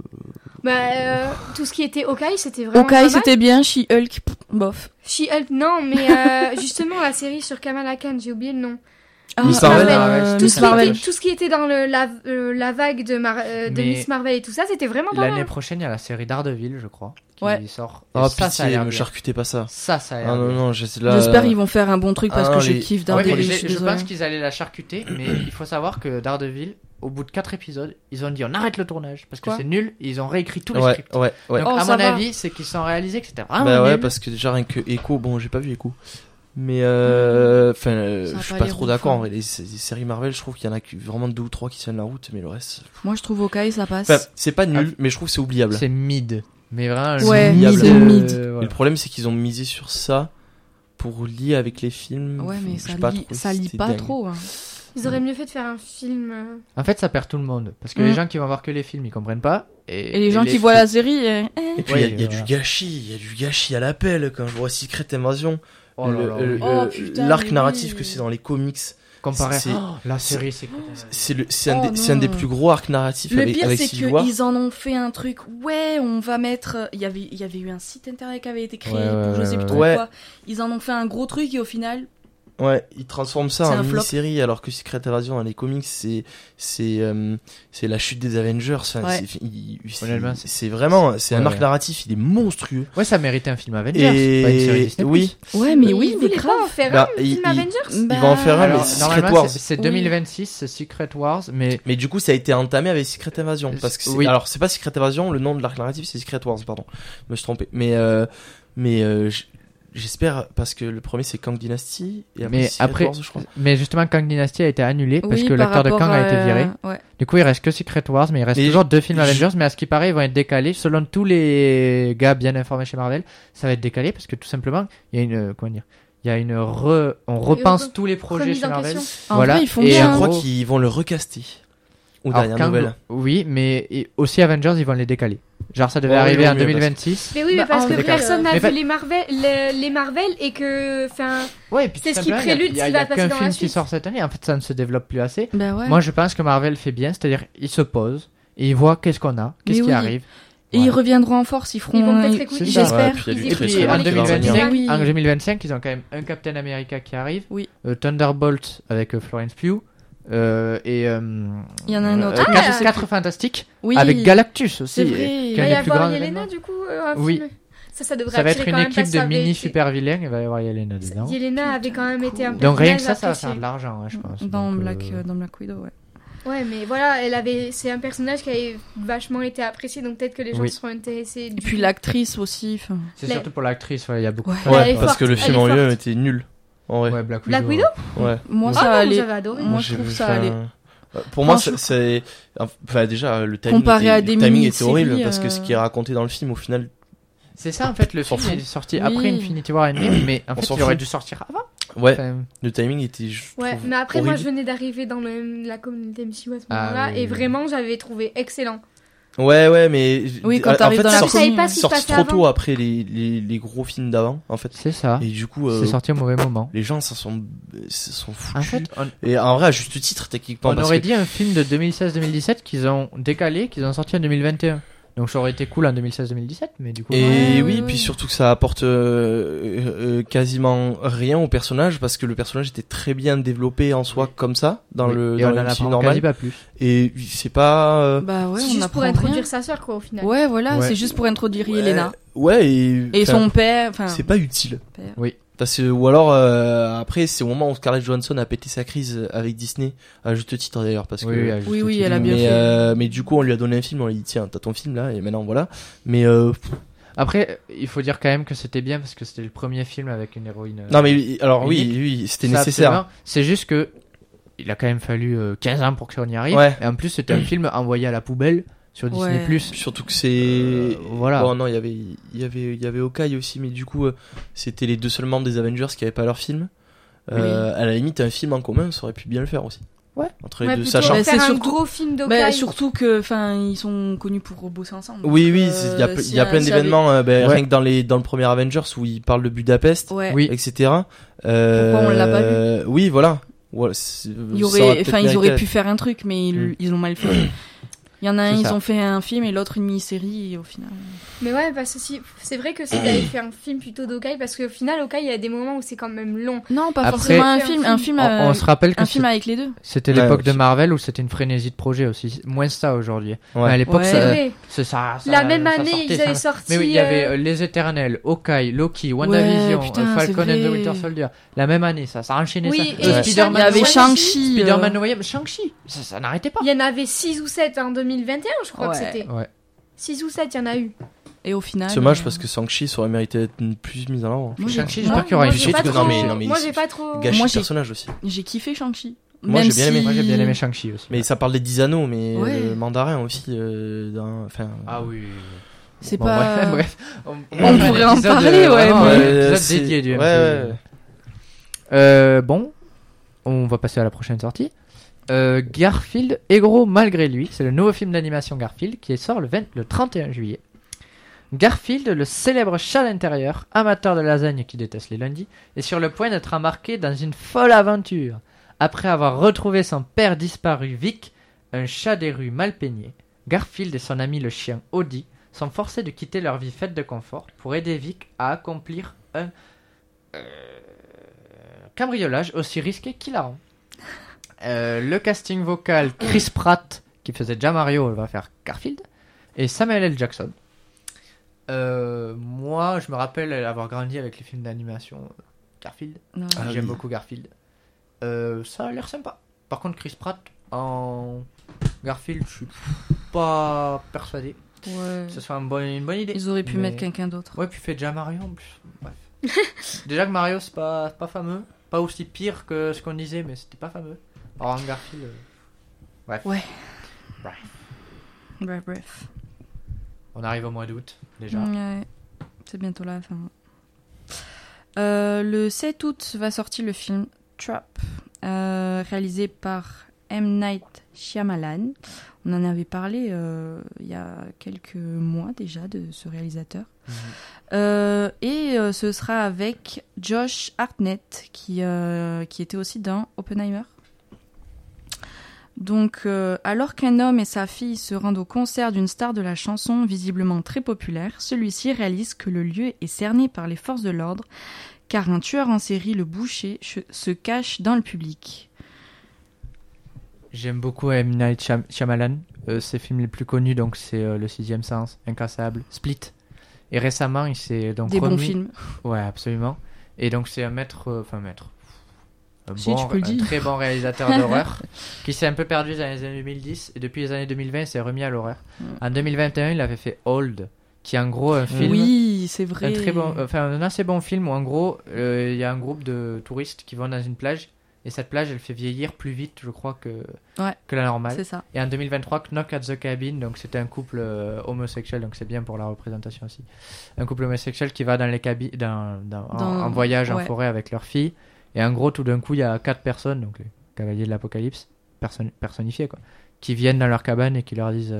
Tout ce qui était Hawkeye, c'était vraiment pas Hawkeye, mal. c'était bien. She-Hulk, bof. She-Hulk, non, mais justement, la série sur Kamala Khan, j'ai oublié le nom. Ah, Miss Marvel. Tout Miss ce, Marvel. tout ce qui était dans la vague de Mais Miss Marvel et tout ça, c'était vraiment pas L'année mal. prochaine, il y a la série Daredevil, je crois, qui Ouais. sort. Oh Et ça a pitié, l'air me bien. charcutez pas ça. Ça a l'air Ah non, bien. non, là. J'espère qu'ils vont faire un bon truc parce Ah, que non, je les- kiffe Ouais, mais Daredevil. je je suis pense désolée. qu'ils allaient la charcuter, mais il faut savoir que Daredevil, au bout de 4 épisodes, ils ont dit on arrête le tournage parce que Quoi c'est nul et ils ont réécrit tous les Ouais, scripts. ouais. Donc Oh, à ça mon va. avis, c'est qu'ils se sont réalisés que c'était vraiment Bah ouais, nul. parce que déjà rien que Echo, bon, j'ai pas vu Echo. Mais Ça va je suis pas pas aller trop ouf, d'accord. hein. En vrai, les séries Marvel, je trouve qu'il y en a vraiment 2 ou 3 qui tiennent la route, mais le reste. Moi, je trouve Hawkeye, ça passe. Enfin, c'est pas nul, mais je trouve que c'est oubliable. C'est mid. Mais vraiment, Ouais, mid, mid. Et le problème, c'est qu'ils ont misé sur ça pour lier avec les films. Ouais, mais Je sais pas trop ça si lit c'était pas dingue. trop. hein. Ils auraient mieux fait de faire un film. En fait, ça perd tout le monde. Parce que Mm. les gens qui vont voir que les films, ils comprennent pas. Et les gens qui voient la série, Et puis, Ouais, il y a voilà. du gâchis. Il y a du gâchis à l'appel quand je vois Secret Invasion. Oh là là. Oh, putain, L'arc mais narratif oui. que c'est dans les comics. Comparé c'est- à la série, c'est quoi C'est Oh, c'est un des non. plus gros arcs narratifs Le avec, pire, avec c'est Civil War. qu'ils en ont fait un truc. Ouais, on va mettre. Il y avait eu un site internet qui avait été créé Ouais, pour je sais plus trop ouais. quoi. Ils en ont fait un gros truc et au final. Ouais, ils transforment ça C'est en un flop. mini-série alors que Secret Invasion dans les comics c'est la chute des Avengers. Enfin, Ouais. Honnêtement, c'est vraiment c'est un Ouais, arc ouais. narratif, il est monstrueux. Ouais, ça méritait un film Avengers, pas une série Disney+. oui, Ouais, mais Ils oui, mais voulaient grave. pas en faire Bah, un film Avengers. Bah, il va en faire un, Alors, mais c'est normalement, Secret Wars. c'est Oui. 2026, c'est Secret Wars, mais Mais du coup, ça a été entamé avec Secret Invasion parce que Oui. alors c'est pas Secret Invasion, le nom de l'arc narratif c'est Secret Wars, pardon. Je me suis trompé. Mais j'espère parce que le premier c'est Kang Dynasty et après Mais Secret après- Wars, je crois. mais justement Kang Dynasty a été annulé parce Oui, que par l'acteur de rapport Kang a été viré. Ouais. Du coup, il reste que Secret Wars, mais il reste Mais toujours 2 films je- Avengers, mais à ce qui paraît, ils vont être décalés. Selon tous les gars bien informés chez Marvel, ça va être décalé parce que tout simplement, il y a une comment dire, il y a on repense tous les projets Remise chez en Marvel. question. En Voilà. vrai, ils font Et Et bien. je en crois gros- qu'ils vont le recaster. Ou Alors, dernière Kang, nouvelle. oui, mais aussi Avengers, ils vont les décaler. Genre ça devait Oh, arriver oui, en mais 2026. Mais oui, mais parce en que vrai, personne n'a mais vu les Marvel et que. Enfin, Ouais, et puis c'est tout ce qui simplement, prélude il y a ce qui va qu'un passer dans la film qui suite. sort cette année. En fait, ça ne se développe plus assez. Bah ouais. Moi, je pense que Marvel fait bien, c'est-à-dire il se pose et il voit qu'est-ce qu'on a, qu'est-ce Mais qui oui. arrive. Et ils reviendront en force, ils feront. Ils vont peut-être c'est écouter. ça. J'espère. Ouais, puis il y a Ils du Et très puis très en bon qui va venir. 2025, Oui. en 2025, ils ont quand même un Captain America qui arrive, Oui. Thunderbolt avec Florence Pugh, et Il y en a un autre. je sais 4 plus. fantastiques Oui. avec Galactus aussi. C'est vrai. qui Il est va un y des plus avoir grands Yelena événements. du coup un Oui. film. Ça devrait Ça va être attirer une quand même équipe parce que de ça avait mini été- super vilains, il va y avoir Yelena dedans. Yelena avait quand même été un Cool. Donc rien que personnage ça va apprécié. faire de l'argent, je pense. Dans Donc, Black Widow, ouais. Ouais, mais voilà, c'est un personnage qui avait vachement été apprécié, donc peut-être que les gens Oui. seront intéressés. Et puis l'actrice aussi. enfin. C'est La- surtout pour l'actrice, il y a beaucoup. Ouais. Elle est Ouais, parce forte, que le elle film est en lui-même forte. était nul. En vrai. Ouais, Black Black Widow. Widow Ouais. Moi, Ah ça non, allait. j'avais adoré. Moi, j'ai je trouve vu, ça enfin, allait. Pour moi, Franchement- c'est. Enfin, déjà, le timing, Comparé à des le timing était mini-séries, horrible parce que ce qui est raconté dans le film, au final. C'est ça en fait, le S'en film fout. est sorti Oui. après Infinity War Endgame, mais en On fait s'en il aurait fout. dû sortir avant. Ouais, Enfin, le timing était. je Ouais, trouve, mais après, moi, horrible. je venais d'arriver dans la communauté MCU à ce Ah, moment-là, oui, et oui. vraiment, j'avais trouvé excellent. Ouais, mais. Oui, quand en t'arrives fait, dans la Je sorti- savais pas commune. ce qui se sorti passait trop avant. tôt après les gros films d'avant, en fait. c'est ça. Et du coup, C'est sorti au mauvais moment. les gens se sont foutus. En fait, Et en vrai, à juste titre, techniquement. on parce aurait que- dit un film de 2016-2017 qu'ils ont décalé, qu'ils ont sorti en 2021. Donc ça aurait été cool en 2016-2017, mais du coup. Et Ouais, oui, ouais, puis ouais. surtout que ça apporte quasiment rien au personnage parce que le personnage était très bien développé en soi comme ça dans Oui. le Et dans on le en MCU apprend normal. quasi pas plus. Et c'est pas Bah ouais, C'est on juste apprend pour introduire rien. sa sœur, quoi, au final. Ouais, voilà, Ouais. c'est juste pour introduire ouais, Yelena. Ouais, Et enfin, son père, enfin. c'est pas utile. père. Oui. Parce que, ou alors après c'est au moment où Scarlett Johansson a pété sa crise avec Disney à juste titre d'ailleurs parce que Oui, à juste Oui, titre. elle a bien mais, fait. mais du coup on lui a donné un film, on lui a dit tiens t'as ton film là et maintenant voilà. Mais Après, il faut dire quand même que c'était bien parce que c'était le premier film avec une héroïne. non mais alors oui unique. oui c'était Ça, nécessaire. absolument. C'est juste que il a quand même fallu 15 ans pour que ça y arrive. Ouais. Et en plus, c'était un film envoyé à la poubelle sur Disney+. Ouais. Surtout que c'est voilà. Bon non, il y avait Hawkeye aussi, mais du coup c'était les deux seuls membres des Avengers qui avaient pas leur film. À la limite un film en commun, ça aurait pu bien le faire aussi. Ouais. Entre les Ouais, deux, plutôt sachant. Bah, faire c'est un surtout- gros film Bah, d'Hawkeye. surtout que, enfin, ils sont connus pour bosser ensemble. Oui Donc, oui, il y a plein d'événements Ouais. rien que dans le premier Avengers où ils parlent de Budapest, Ouais. Oui. etc. Pourquoi on l'a pas Oui voilà. Voilà, Ils auraient pu faire un truc, mais ils l'ont mal fait. Il y en a un, C'est ils ça. ont fait un film et l'autre une mini-série et au final. Mais ouais, parce que c'est vrai que si t'avais fait un film plutôt d'Hawkeye, parce qu'au final, Hawkeye, il y a des moments où c'est quand même long. Non, pas Après- forcément un Faire film, un un film, On se rappelle que un film avec les deux. c'était Ouais, l'époque de aussi. Marvel où c'était une frénésie de projet aussi. Moins ça aujourd'hui. Ouais. Mais à l'époque, Ouais. C'est ça, vrai. ça- La même ça année, sortait, ils ça- avaient sorti. Mais oui, il y avait Les Éternels, Hawkeye, Loki, WandaVision, putain, Falcon c'est and the vrai. Winter Soldier. La même année, ça enchaînait Oui, ça. et Spider-Man, Il y avait Shang-Chi. Shang-Chi. Spider-Man No Way Home, Shang-Chi, ça n'arrêtait pas. Il y en avait 6 ou 7 en 2021, je crois que Ouais. c'était. Ouais. 6 ou 7, il y en a eu. Et au final. C'est dommage parce que Shang-Chi ça aurait mérité d'être plus mis en avant. Moi, j'ai- Shang-Chi, moi- j'espère qu'il y aura moi, une j'ai suite. pas que- trop- non, mais Moi, il- j'ai pas trop. Gâcher Moi, le j'ai- personnage aussi. J'ai kiffé Shang-Chi. Moi, Même j'ai bien aimé. si- Moi j'ai bien aimé Shang-Chi aussi. Mais ça parle des 10 anneaux, mais Ouais. le mandarin aussi. Enfin. Ah oui. C'est Bon, pas. bref. On pourrait en parler, ouais, vraiment, mais- un épisode c'est- dédié du ouais, MCU. ouais. Bon, on va passer à la prochaine sortie. Garfield est gros malgré lui. C'est le nouveau film d'animation Garfield qui sort le 31 juillet. Garfield, le célèbre chat d'intérieur, amateur de lasagne qui déteste les lundis, est sur le point d'être embarqué dans une folle aventure. Après avoir retrouvé son père disparu Vic, un chat des rues mal peigné, Garfield et son ami le chien Audi sont forcés de quitter leur vie faite de confort pour aider Vic à accomplir un cambriolage aussi risqué qu'hilarant. Le casting vocal, Chris Pratt, qui faisait déjà Mario, va faire Garfield, et Samuel L. Jackson. Moi, je me rappelle avoir grandi avec les films d'animation Garfield. Non. Ah J'aime oui. beaucoup Garfield. Ça a l'air sympa. Par contre, Chris Pratt en Garfield, je suis pas persuadé Ouais. que ce soit une bonne idée. Ils auraient pu Mais- mettre quelqu'un d'autre. Ouais, puis il fait déjà Mario en plus. Bref. Déjà que Mario, c'est pas fameux. Pas aussi pire que ce qu'on disait, mais c'était pas fameux. Alors en Garfield. Bref. Ouais. Bref. Bref. On arrive au mois d'août, déjà. Ouais. C'est bientôt la fin. Le 7 août va sortir le film Trap, réalisé par M. Night Shyamalan. On en avait parlé il y a quelques mois déjà de ce réalisateur. Et ce sera avec Josh Hartnett qui était aussi dans Oppenheimer. Donc, alors qu'un homme et sa fille se rendent au concert d'une star de la chanson visiblement très populaire, celui-ci réalise que le lieu est cerné par les forces de l'ordre, car un tueur en série, le boucher, se cache dans le public. J'aime beaucoup M. Night Shyamalan. Ses films les plus connus, donc c'est Le Sixième Sens, Incassable, Split. Et récemment, il s'est donc Des remis... bons films. Ouais, absolument. Et donc c'est un maître. Si, tu peux le dire. Très bon réalisateur d'horreur qui s'est un peu perdu dans les années 2010 et depuis les années 2020 il s'est remis à l'horreur. En 2021 il avait fait Old qui est en gros un film, oui c'est vrai, un assez bon film où en gros il y a un groupe de touristes qui vont dans une plage et cette plage elle fait vieillir plus vite je crois que la normale. C'est ça. Et en 2023 Knock at the Cabin, donc c'était un couple homosexuel, donc c'est bien pour la représentation aussi, un couple homosexuel qui va dans les cabines en voyage en forêt avec leur fille. Et en gros, tout d'un coup, il y a 4 personnes, donc les cavaliers de l'apocalypse, personnifiés, quoi, qui viennent dans leur cabane et qui leur disent,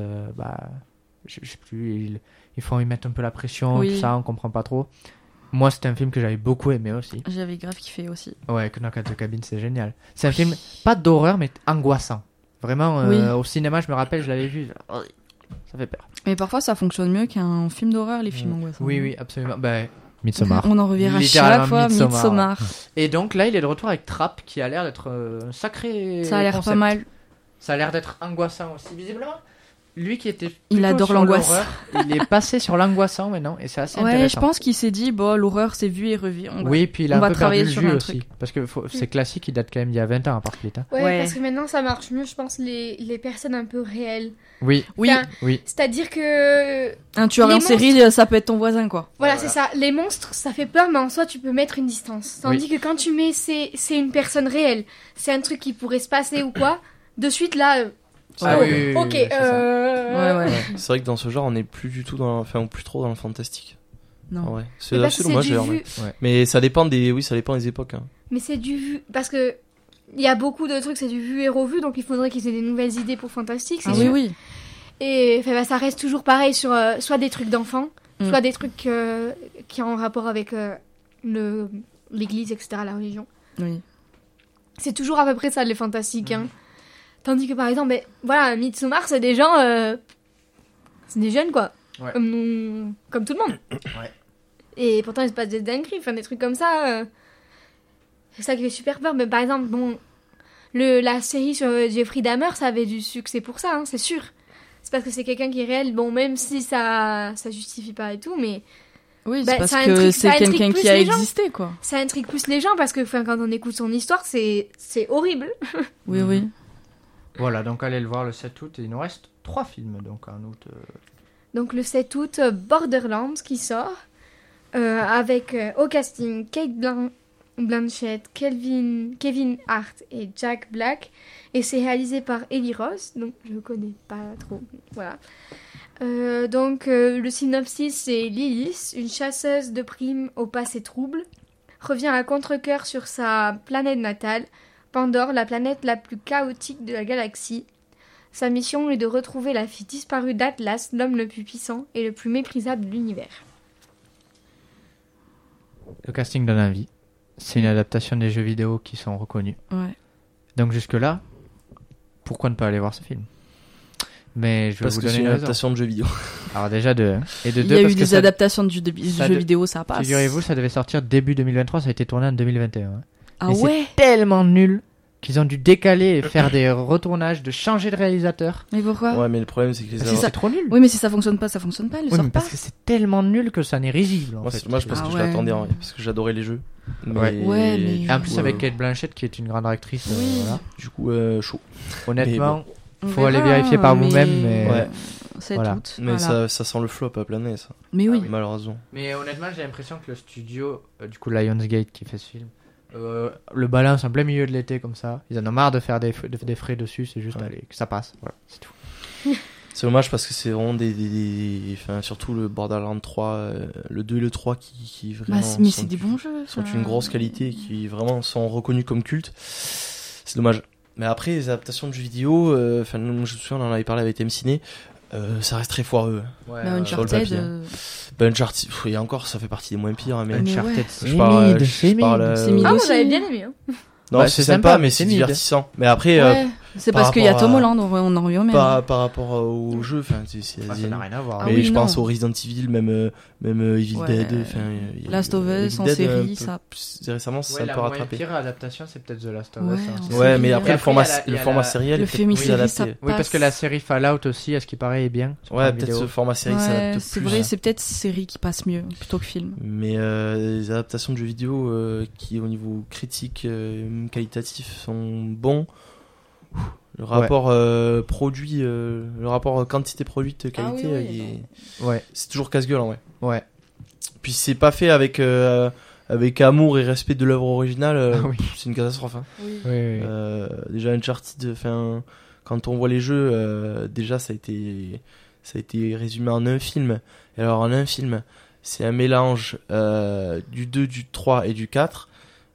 je sais plus, ils mettent un peu la pression, tout ça, on comprend pas trop. Moi, c'était un film que j'avais beaucoup aimé aussi. J'avais grave kiffé aussi. Ouais, Knock at the Cabin, c'est génial. C'est un film, pas d'horreur, mais angoissant. Vraiment, au cinéma, je me rappelle, je l'avais vu, ça fait peur. Mais parfois, ça fonctionne mieux qu'un film d'horreur, les films angoissants. Oui, absolument. Midsommar. On en reverra chaque fois, Midsommar. Et donc là, il est de retour avec Trap, qui a l'air d'être un sacré Ça a l'air concept. pas mal. Ça a l'air d'être angoissant aussi. Visiblement, lui qui était il adore l'angoisse. Il est passé sur l'angoissant maintenant, et c'est assez intéressant. Ouais, je pense qu'il s'est dit, l'horreur c'est vu et revu. Oui, puis il a un peu perdu le jus aussi. Parce que c'est classique, il date quand même d'il y a 20 ans à part Split. Ouais, parce que maintenant ça marche mieux, je pense, les personnes un peu réelles. Oui. C'est-à-dire que... Un tueur en série, ça peut être ton voisin, quoi. Voilà, c'est ça. Les monstres, ça fait peur, mais en soi, tu peux mettre une distance. Tandis que quand tu mets c'est une personne réelle, c'est un truc qui pourrait se passer ou quoi, de suite, là... ouais, c'est vrai que dans ce genre, on n'est plus du tout plus trop dans le fantastique. Non. Ouais. C'est assez dommage, d'ailleurs. Mais ça dépend des époques. Hein. Mais c'est du vu... Parce que... Il y a beaucoup de trucs, c'est du vu et revu, donc il faudrait qu'ils aient des nouvelles idées pour fantastique, c'est sûr. Oui. Et ça reste toujours pareil sur soit des trucs d'enfants, soit des trucs qui ont un rapport avec l'église, etc., la religion. Oui. C'est toujours à peu près ça, les fantastiques. Hein. Tandis que, par exemple, Midsommar, c'est des gens... c'est des jeunes, quoi. Ouais. Comme tout le monde. Ouais. Et pourtant, il se passe des dingueries, des trucs comme ça... C'est ça qui fait super peur. Mais par exemple, la série sur Jeffrey Dahmer, ça avait du succès pour ça, hein, c'est sûr. C'est parce que c'est quelqu'un qui est réel. Bon, même si ça justifie pas et tout, mais... Oui, c'est parce que c'est quelqu'un qui a existé, quoi. Ça intrigue plus les gens parce que quand on écoute son histoire, c'est horrible. Oui. Voilà, donc allez le voir le 7 août. Et il nous reste 3 films, donc en août. Donc le 7 août, Borderlands qui sort. Avec au casting Kate Blanchett, Kevin Hart et Jack Black, et c'est réalisé par Eli Roth, donc je connais pas trop, voilà. Le synopsis, c'est Lilith, une chasseuse de primes au passé trouble, revient à contre-cœur sur sa planète natale, Pandore, la planète la plus chaotique de la galaxie. Sa mission est de retrouver la fille disparue d'Atlas, l'homme le plus puissant et le plus méprisable de l'univers. Le casting donne envie. C'est une adaptation des jeux vidéo qui sont reconnus. Ouais. Donc jusque-là, pourquoi ne pas aller voir ce film ? Mais je vais vous donner une adaptation de jeux vidéo. Alors déjà de 1. Et de 2 il y a eu des adaptations de jeux vidéo, ça passe. Figurez-vous, ça devait sortir début 2023, ça a été tourné en 2021. Ah ouais ? C'est tellement nul qu'ils ont dû décaler et faire des retournages, de changer de réalisateur. Mais pourquoi ? Ouais, mais le problème c'est que c'est trop nul. Oui, mais si ça fonctionne pas, ça fonctionne pas. Mais parce que c'est tellement nul que ça n'est risible. Moi, c'est dommage parce que je l'attendais en vrai, parce que j'adorais les jeux. Mais... mais... En plus avec Kate Blanchett qui est une grande actrice. Voilà. Du coup, chaud. Honnêtement, faut aller vérifier par vous-même. Mais... Ouais. C'est voilà. tout. Mais ça sent le flop à planer, ça. Mais oui. Malheureusement. Mais honnêtement, j'ai l'impression que le studio, du coup Lionsgate qui fait ce film, le balance en plein milieu de l'été comme ça. Ils en ont marre de faire des frais dessus, c'est juste aller, que ça passe. Voilà, c'est tout. C'est dommage parce que c'est vraiment surtout le Borderlands 3, le 2 et le 3 qui vraiment mais c'est des bons jeux. Sont une grosse qualité et qui vraiment sont reconnus comme cultes. C'est dommage. Mais après, les adaptations de jeux vidéo, je me souviens, on en avait parlé avec TM Ciné, ça reste très foireux. Ouais, Bah, sur le Uncharted, papier. Uncharted, et encore, ça fait partie des moins pires. Hein, mais Uncharted, ouais. c'est je parle, c'est je parle, C'est mid Ah, moi aussi. j'avais bien aimé. Hein. non, Bah, c'est c'est sympa, sympa, mais c'est c'est mid. divertissant. Mais après, Ouais. C'est par parce qu'il y a rapport Tom à- Holland, on en revient au même. par rapport au jeu, enfin, c'est Ah, ça n'a rien à voir. Ah mais oui, je non. pense au Resident Evil, même Evil Ouais. Dead, Last of Us Evil en Dead, série, un peu ça. plus récemment, ça Ouais, a la un peu moins rattrapé. pire adaptation, c'est peut-être The Last of Ouais, Us. en c'est- série. Ouais, mais Et après, après, le il y a format la- sériel le est film peut-être plus série, ça adapté. Oui, parce que passe. la série Fallout aussi, à ce qui paraît, est bien. sur Ouais, Prime peut-être Video. ce format série Ouais, s'adapte c'est plus. vrai, c'est peut-être série qui passe mieux plutôt que film. Mais les adaptations de jeux vidéo qui, au niveau critique, qualitatif, sont bons. Le rapport produit, le rapport quantité produite qualité, Ah oui, il est- Ouais, c'est toujours casse-gueule en vrai. ouais. Puis c'est pas fait avec amour et respect de l'œuvre originale. Ah oui. C'est une catastrophe. Hein. Oui. Oui, oui. Déjà Uncharted, quand on voit les jeux, déjà ça a été résumé en un film. Et alors en un film, c'est un mélange du 2, du 3 et du 4.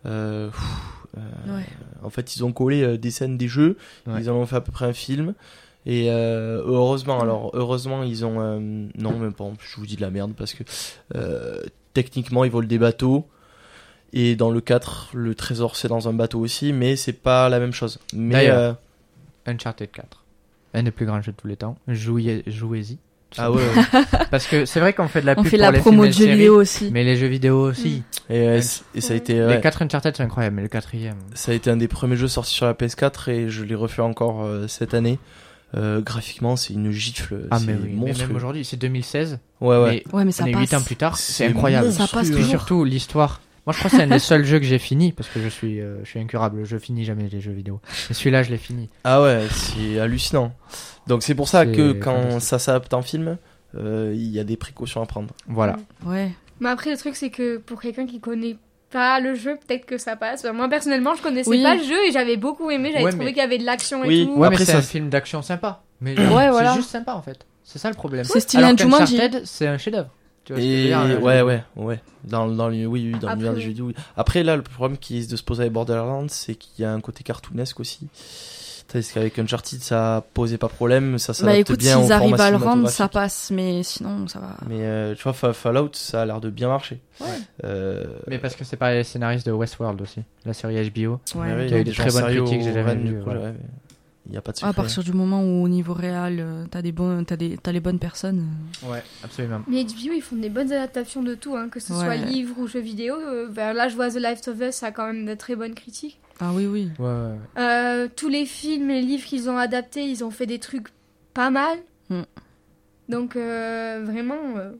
Ouais. En fait, ils ont collé des scènes des jeux, Ouais. ils en ont fait à peu près un film. Et heureusement, ils ont... non, même pas, je vous dis de la merde, parce que techniquement, ils volent des bateaux. Et dans le 4, le trésor, c'est dans un bateau aussi, mais c'est pas la même chose. Mais D'ailleurs. Uncharted 4. Un des plus grands jeux de tous les temps. Jouez-y. ah ouais, Parce que c'est vrai qu'on fait de la On pub fait pour la les promo films et de les jeux séries, vidéo aussi. mais les jeux vidéo aussi. et ça a été... ouais. Les 4 Uncharted sont incroyables, mais le 4e... Ça a été un des premiers jeux sortis sur la PS4 et je l'ai refait encore cette année. Graphiquement, c'est une gifle. Ah c'est mais oui, mais monstrueux. même aujourd'hui, c'est 2016. Ouais, ouais. Mais Ouais, mais ça on est passe. 8 ans plus tard, c'est C'est incroyable. Ça passe Et toujours. surtout l'histoire. Moi, je crois que c'est un des seuls jeux que j'ai fini parce que je suis incurable. Je finis jamais les jeux vidéo. Mais celui-là, je l'ai fini. Ah ouais, c'est hallucinant. Donc c'est pour ça C'est que quand fantastique. ça s'adapte en film, il y a des précautions à prendre. Voilà. Ouais. Mais après, le truc, c'est que pour quelqu'un qui connaît pas le jeu, peut-être que ça passe. Moi, personnellement, je connaissais Oui. pas le jeu et j'avais beaucoup aimé. J'avais Ouais, trouvé mais- qu'il y avait de l'action et Oui. tout. Ouais, Après, mais c'est ça- un film d'action sympa. Mais Ouais, voilà. c'est juste sympa en fait. C'est ça le problème. C'est stylé Alors un Jumanji. qu'Uncharted, c'est un chef-d'œuvre. Tu vois ce que je veux Et dire, le- ouais. Dans l'univers Après, des jeux vidéo. Oui. Après là, le problème qui est de se poser avec Borderlands, c'est qu'il y a un côté cartoonesque aussi. Parce qu'avec Uncharted, ça posait pas problème, ça Bah s'adapte écoute, bien au s'ils arrivent format à le rendre, ça cinématographique. passe, mais sinon, ça va. Mais tu vois, Fallout, ça a l'air de bien marcher. Ouais. Mais parce que c'est pas les scénaristes de Westworld aussi, la série HBO. Ouais. il y a eu des des gens très bonnes sérieux critiques, j'ai au jamais Rennes, vu, du coup, voilà. ouais, il y a pas de À secret. partir du moment où au niveau réel, t'as les bonnes personnes. Ouais, absolument. Mais HBO, ils font des bonnes adaptations de tout, hein, que ce soit Ouais. livre ou jeux vidéo. Là, je vois The Last of Us, ça a quand même de très bonnes critiques. Ah oui, oui. Ouais. Tous les films et les livres qu'ils ont adaptés, ils ont fait des trucs pas mal. Mm. Donc, vraiment,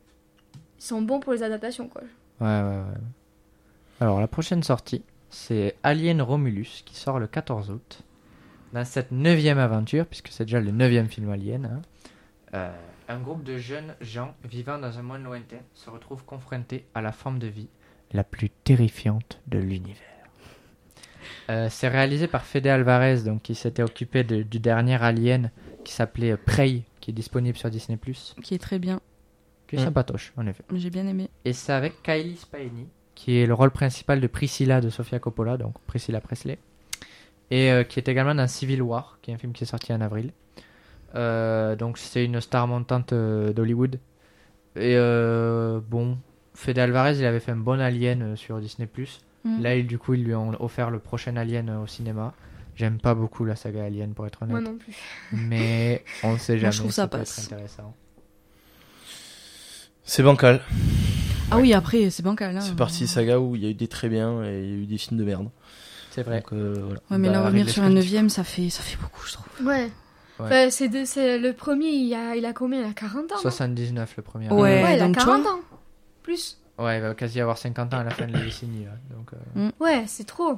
ils sont bons pour les adaptations, quoi. Ouais. Alors, la prochaine sortie, c'est Alien Romulus qui sort le 14 août. Dans cette 9e aventure, puisque c'est déjà le 9e film Alien, hein, un groupe de jeunes gens vivant dans un monde lointain se retrouve confrontés à la forme de vie la plus terrifiante de l'univers. C'est réalisé par Fede Alvarez, donc, qui s'était occupé du dernier Alien qui s'appelait Prey, qui est disponible sur Disney+. Qui est très bien. Qui est sympatoche, en effet. J'ai bien aimé. Et c'est avec Kylie Spaeny, qui est le rôle principal de Priscilla de Sofia Coppola, donc Priscilla Presley, et qui est également dans Civil War, qui est un film qui est sorti en avril. Donc c'est une star montante d'Hollywood. Et bon, Fede Alvarez, il avait fait un bon Alien sur Disney+. Mm. Là, du coup, ils lui ont offert le prochain Alien au cinéma. J'aime pas beaucoup la saga Alien, pour être honnête. Moi non plus. Mais on sait Moi, jamais, je trouve ça peut passe. être intéressant. C'est bancal. Ah oui, après, c'est bancal. Hein. C'est parti saga où il y a eu des très bien et il y a eu des films de merde. C'est vrai. Donc voilà. Ouais, mais Bah, là, revenir Ridley sur un Scott. 9ème, ça fait beaucoup, je trouve. Ouais. Ouais. Enfin, c'est le premier, il a combien? Il a 40 ans, non 79 le premier. Ouais. Ouais, il a donc, tu 40 vois. ans. Plus. Ouais, il va quasi avoir 50 ans à la fin de la décennie. Là. Donc, Ouais, c'est trop.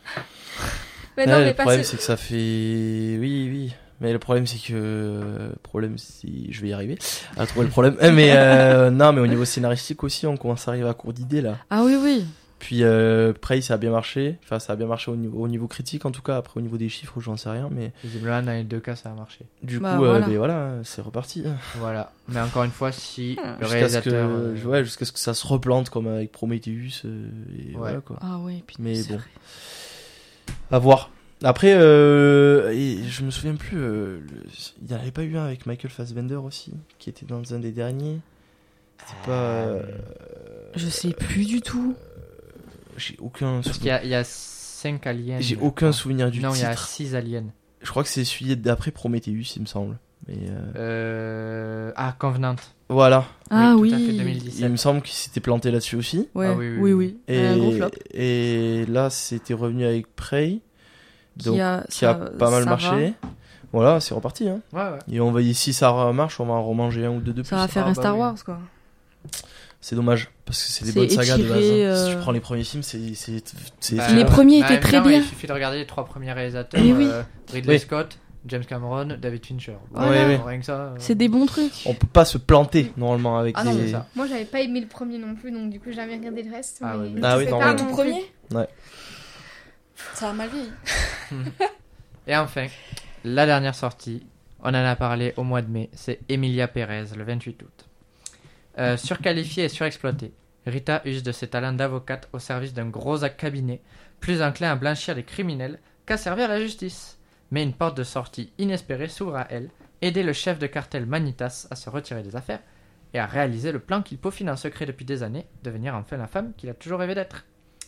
Mais Ouais, non, le mais problème parce c'est que ça fait oui. Mais le problème c'est que je vais y arriver à trouver le problème. Mais non, mais au niveau scénaristique aussi, on commence à arriver à court d'idées là. Ah oui, oui. Puis Prey ça a bien marché. Enfin, ça a bien marché au niveau critique en tout cas. Après au niveau des chiffres, j'en sais rien. Mais visiblement, dans les deux cas, ça a marché. du Bah, coup, voilà. ben voilà, c'est reparti. Voilà. Mais encore une fois, si le Jusqu'à ce réalisateur. que, jusqu'à ce que ça se replante comme avec Prometheus. Et Ouais. voilà quoi. Ah oui, putain, Mais c'est bon. vrai. À voir. Après, et je me souviens plus, il n'y en avait pas eu un avec Michael Fassbender aussi, qui était dans un des derniers. C'était pas. Je sais plus du tout. J'ai aucun Parce souvenir. qu'il y a 5 aliens. J'ai je aucun crois. souvenir du Non, il y a titre. 6 aliens. Je crois que c'est celui d'après Prometheus, il me semble. Mais Covenant. voilà. Ah tout à fait, oui. 2017. Il me semble qu'il s'était planté là-dessus aussi. Ouais, Ah oui, oui, oui, oui. oui. Un gros flop. Et là, c'était revenu avec Prey, donc, qui a pas mal ça marché. Voilà, c'est reparti. Hein. Ouais. Et on va, si ça marche, on va en remanger un ou deux de plus. Ça va faire Ah, un bah Star oui. Wars, quoi. C'est dommage, parce que c'est des C'est bonnes sagas de base. étiré, Hein. Si tu prends les premiers films, c'est Bah, Les premiers étaient bah, très évidemment, bien. Il suffit de regarder les 3 premiers réalisateurs. Mais oui. Ridley Oui. Scott, James Cameron, David Fincher. Voilà. Oui. Rien que ça. C'est des bons trucs. On peut pas se planter normalement avec Ah non, des. c'est ça. Moi, j'avais pas aimé le premier non plus, donc du coup, j'ai jamais regardé le reste. Ah mais ouais, Ah oui, c'est non, pas ouais. mon Tout truc. premier. Ouais. Ça a mal vieilli. Et enfin, la dernière sortie, on en a parlé au mois de mai, c'est Emilia Pérez, le 28 août. Surqualifiée et surexploitée, Rita use de ses talents d'avocate au service d'un gros cabinet, plus enclin à blanchir les criminels qu'à servir la justice. Mais une porte de sortie inespérée s'ouvre à elle, aider le chef de cartel Manitas à se retirer des affaires et à réaliser le plan qu'il peaufine en secret depuis des années, devenir enfin la femme qu'il a toujours rêvé d'être.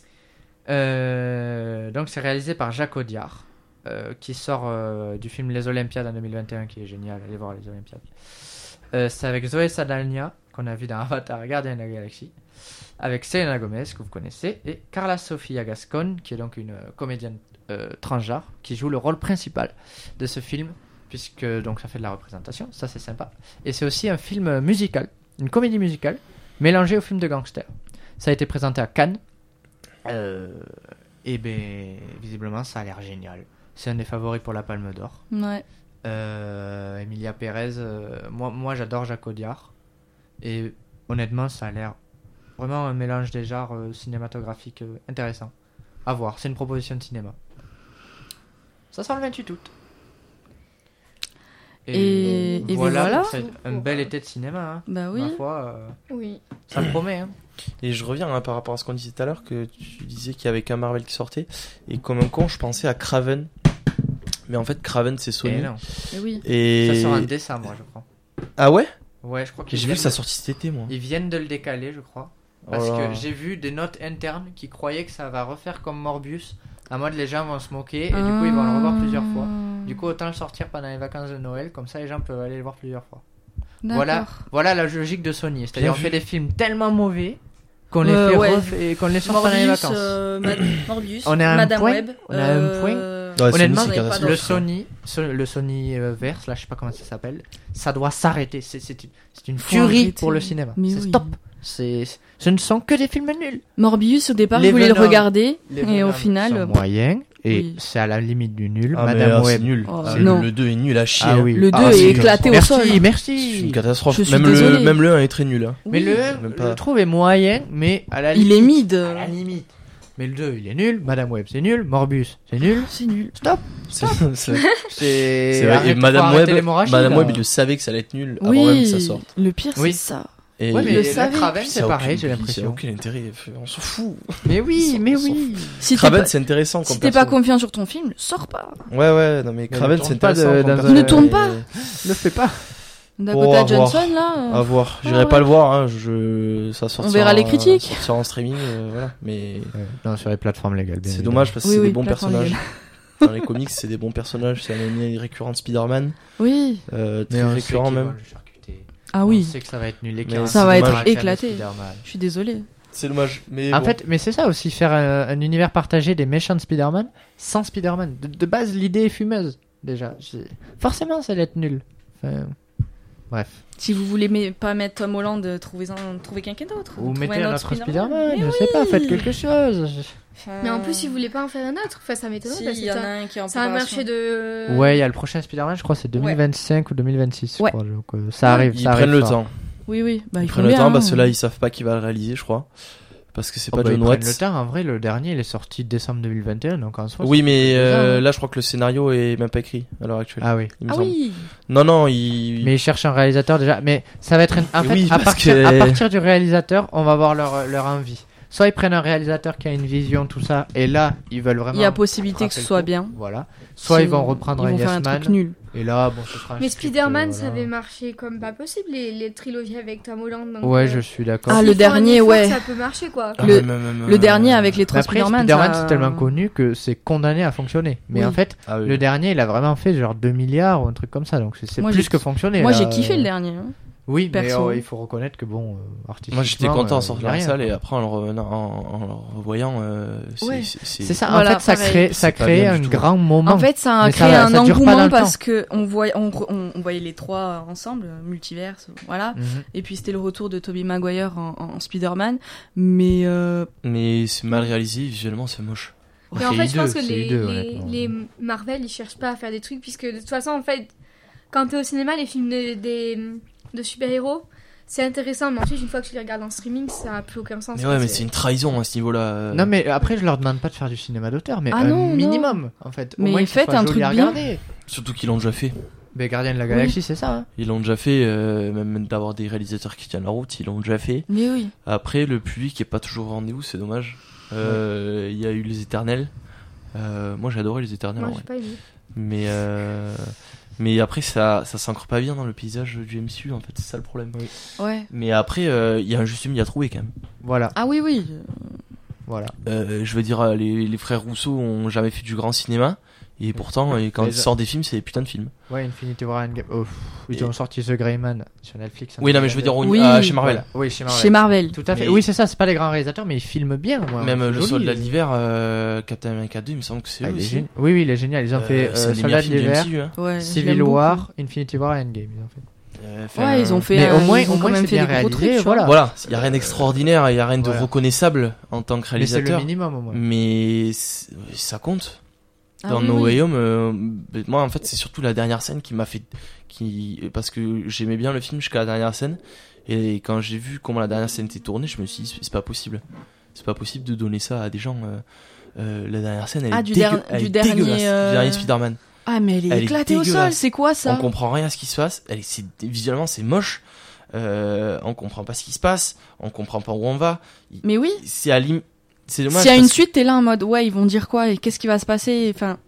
Donc c'est réalisé par Jacques Audiard, qui sort du film Les Olympiades en 2021, qui est génial, allez voir Les Olympiades. C'est avec Zoé Saldana, qu'on a vu dans Avatar, Gardien de la Galaxie, avec Selena Gomez, que vous connaissez, et Carla Sofia Gascon, qui est donc une comédienne transgenre, qui joue le rôle principal de ce film, puisque donc ça fait de la représentation, ça c'est sympa. Et c'est aussi un film musical, une comédie musicale, mélangée au film de gangster. Ça a été présenté à Cannes, et ben visiblement ça a l'air génial. C'est un des favoris pour la Palme d'Or. Ouais. Emilia Pérez, moi j'adore Jacques Audiard, et honnêtement ça a l'air vraiment un mélange des genres cinématographiques intéressant. À voir, c'est une proposition de cinéma. Ça sort le 28 août. Et voilà. C'est un bel été de cinéma, hein. Bah oui. Ma foi, Oui. ça me promet. Hein. Et je reviens par rapport à ce qu'on disait tout à l'heure, que tu disais qu'il y avait qu'un Marvel qui sortait. Et comme un con, je pensais à Kraven. Mais en fait, Kraven, c'est Sony. Et non. Et oui. Et... Ça sort en décembre, je crois. Ah ouais? Ouais, je crois qu'ils J'ai vu viennent que ça de- sorti cet été, moi. Ils viennent de le décaler, je crois. Parce Oh là. que j'ai vu des notes internes qui croyaient que ça va refaire comme Morbius. À mode, les gens vont se moquer et du coup, ils vont le revoir plusieurs fois. Du coup, autant le sortir pendant les vacances de Noël, comme ça les gens peuvent aller le voir plusieurs fois. Voilà la logique de Sony. C'est-à-dire, Bien on vu. fait des films tellement mauvais qu'on les fait ouais. et qu'on les sort pendant les Morbius, vacances. Morbius, On est à un Madame point. Web. On est à un point. Ouais, Honnêtement, Sony, c'est pas catastrophique. Le Sony Verse, là, je sais pas comment ça s'appelle, ça doit s'arrêter. C'est une Faut tuerie arrêter. pour le cinéma. Mais C'est oui. stop. Ce ne sont que des films nuls. Morbius, au départ, Les je voulais le Venom. regarder. Les Et Venom au final. sont moyens et oui. c'est à la limite du nul. Ah, mais Madame c'est Web. nul. Oh, C'est non. Le 2 est nul à chier. Ah hein. oui. Le 2 Ah, est c'est éclaté au merci, sol. C'est Merci. une catastrophe. Je suis Même désolée. même le 1 est très nul. Hein. Mais le 1, même je pas. le trouve est moyen, mais à la Il limite. est mid. À la limite. Mais le 2, il est nul. Madame Web, c'est nul. Morbius, c'est nul. C'est nul. Stop. C'est C'est vrai. arrête- Et faut Madame arrêter Web, l'hémorragie, Madame là. Web, il le savait que ça allait être nul avant même que ça Oui. sorte. Le pire, Oui. c'est ça. Et Ouais, il mais le le savait. Kraven, ça c'est a pareil, aucun- j'ai Ça a l'impression. aucun intérêt. On s'en fout. Mais oui, mais On s'en oui. Si t'es Kraven, pas, c'est intéressant comme si t'es pas perso. confiant sur ton film, sors pas. Ouais, non mais Kraven, ne c'est tourne pas intéressant. de- comme dans perso. un- Ne tourne pas. Ne fais pas. Dakota à voir. Johnson, là. À voir. Ah, J'irai ouais. pas le voir. Hein. Ça sortira. On verra les critiques. Ça sortira en streaming, voilà. Mais Non, sur les plateformes légales. c'est dommage parce que Oui, c'est oui, des bons plateforme personnages. légale. Dans les comics, c'est des bons personnages. C'est un ennemi récurrent de Spider-Man. Oui. Très récurrent même. Ah On oui. sait que ça va être nul. Mais ça va être dommage. éclaté. Spider-Man. Je suis désolée. C'est dommage. Mais En bon. fait, mais c'est ça aussi, faire un univers partagé des méchants de Spider-Man sans Spider-Man. De base, l'idée est fumeuse, déjà. Forcément, ça allait être nul. Enfin, bref. Si vous voulez pas mettre Tom Holland, trouvez quelqu'un d'autre. Ou Trouvez mettez un autre Spider-Man, Mais je oui. sais pas, faites quelque chose. Enfin, Mais en plus, ils voulaient pas en faire un autre. Enfin, ça m'étonnerait si, parce il que y en a ça, un qui est en ça a préparation. marché de. Ouais, il y a le prochain Spider-Man, je crois, c'est 2025 ou 2026, Ouais. je crois. Donc, ça arrive, Ils ça arrive prennent le fort. temps. Oui. Bah, Ils faut prennent le bien, temps hein. parce que là, ils savent pas qui va le réaliser, je crois. Parce que c'est Oh, pas bah, John ils prennent le Watts. temps, en vrai, le dernier, il est sorti décembre 2021, donc en soi. Oui, c'est mais déjà, hein. là, je crois que le scénario est même pas écrit à l'heure actuelle. Ah oui. il me Ah semble. oui. Non, il. Mais ils cherchent un réalisateur déjà. Mais ça va être. En fait, Oui, à parce partir, que- à partir du réalisateur, on va voir leur envie. Soit ils prennent un réalisateur qui a une vision, tout ça, et là, ils veulent vraiment. Il y a possibilité que ce soit bien. Voilà. Soit ils vont Sinon, reprendre ils un vont faire Yes un Man. truc nul. Et là, bon, ce sera un Mais script, Spider-Man, voilà. ça avait marché comme pas possible, les trilogies avec Tom Holland. Donc, Ouais, je suis d'accord. Ah, s'ils le font un dernier, effort, ouais. Ça peut marcher, quoi. Le dernier avec les Mais trois après, Spider-Man, Spider-Man, ça- c'est tellement connu que c'est condamné à fonctionner. Mais Oui. en fait, Ah oui. le dernier, il a vraiment fait genre 2 milliards ou un truc comme ça. Donc c'est Moi, plus j'ai- que fonctionné. Moi, là. j'ai kiffé le dernier. hein. Oui, perso. mais il faut reconnaître que bon, artistiquement. Moi j'étais content en il sortant y a de la rien, salle quoi. et après en le revoyant, Ouais. C'est ça, Voilà, en fait, ça pareil. crée C'est pas crée bien un du tout. grand moment. En fait, ça a Mais créé un ça dure pas dans engouement le parce temps. que on voyait les trois ensemble, multiverse, voilà. Mhm. Et puis c'était le retour de Tobey Maguire en Spider-Man, mais Mais c'est mal réalisé, visuellement c'est moche. Mais en C'est fait, je pense hideux, que c'est hideux, honnêtement. les Marvel, ils cherchent pas à faire des trucs, puisque de toute façon, en fait, quand t'es au cinéma, les films de super-héros, c'est intéressant, mais ensuite, une fois que tu les regardes en streaming, ça n'a plus aucun sens. Mais quoi, ouais, mais c'est une trahison à ce niveau-là. Non, mais après, je leur demande pas de faire du cinéma d'auteur, mais Ah un non, non. minimum, en fait. Au Mais moins, que ce faites soit un joli truc à bien. regarder. Surtout qu'ils l'ont déjà fait. Mais Gardien de la Galaxie, c'est ça. Hein. Ils l'ont déjà fait, même d'avoir des réalisateurs qui tiennent la route, ils l'ont déjà fait. mais oui. Après, le public est pas toujours au rendez-vous, c'est dommage. Il y a eu Les Éternels. Moi j'ai adoré Les Éternels. Moi, en j'ai vrai. pas aimé. Mais après, ça s'ancre pas bien dans le paysage du MCU, en fait, c'est ça le problème. Ouais. Mais après, il y a un juste milieu à trouver quand même. Voilà, Ah oui, oui. voilà. Je veux dire, les frères Rousseau ont jamais fait du grand cinéma. Et pourtant, quand Les- ils sortent des films, c'est des putains de films. Ouais, Infinity War Endgame. Oh, ils ont sorti The Grey Man sur Netflix. Oui, non, mais je veux dire, Oui. chez Marvel. Voilà. Oui, chez Marvel. Chez Marvel. Tout à fait. Mais- Oui, c'est ça, c'est pas des grands réalisateurs, mais ils filment bien. Moi. Même C'est Le joli. Soldat de l'hiver, Captain America 2, il me semble que c'est Ah, eux il est aussi. Oui, oui, il est génial. Ils ont fait C'est un des Soldat meilleurs de films du l'hiver, MCU. Hein. Ouais. je Civil l'aime beaucoup. War, Infinity War et Endgame. Ils ont fait. Ouais, ils ont fait. Mais au moins, ils ont quand même c'est fait bien des gros réalisé, trucs. tu vois. voilà. Il y a rien d'extraordinaire, il y a rien de Voilà. reconnaissable en tant que Mais c'est le réalisateur. minimum au moins. Mais ça compte. Ah Dans oui, No oui. Way Home, moi en fait c'est surtout la dernière scène qui m'a fait, parce que j'aimais bien le film jusqu'à la dernière scène, et quand j'ai vu comment la dernière scène était tournée, je me suis dit c'est pas possible de donner ça à des gens. La dernière scène, elle Ah, est du elle est dernier, dégueulasse. Du dernier Spider-Man. Ah, mais elle est Elle est éclatée au sol, dégueulasse. c'est quoi ça? On comprend rien à ce qui se passe. Visuellement c'est moche. On comprend pas ce qui se passe. On comprend pas où on va. Mais oui. C'est c'est dommage. S'il y a une parce que suite, t'es là en mode ouais, ils vont dire quoi et qu'est-ce qui va se passer? Enfin,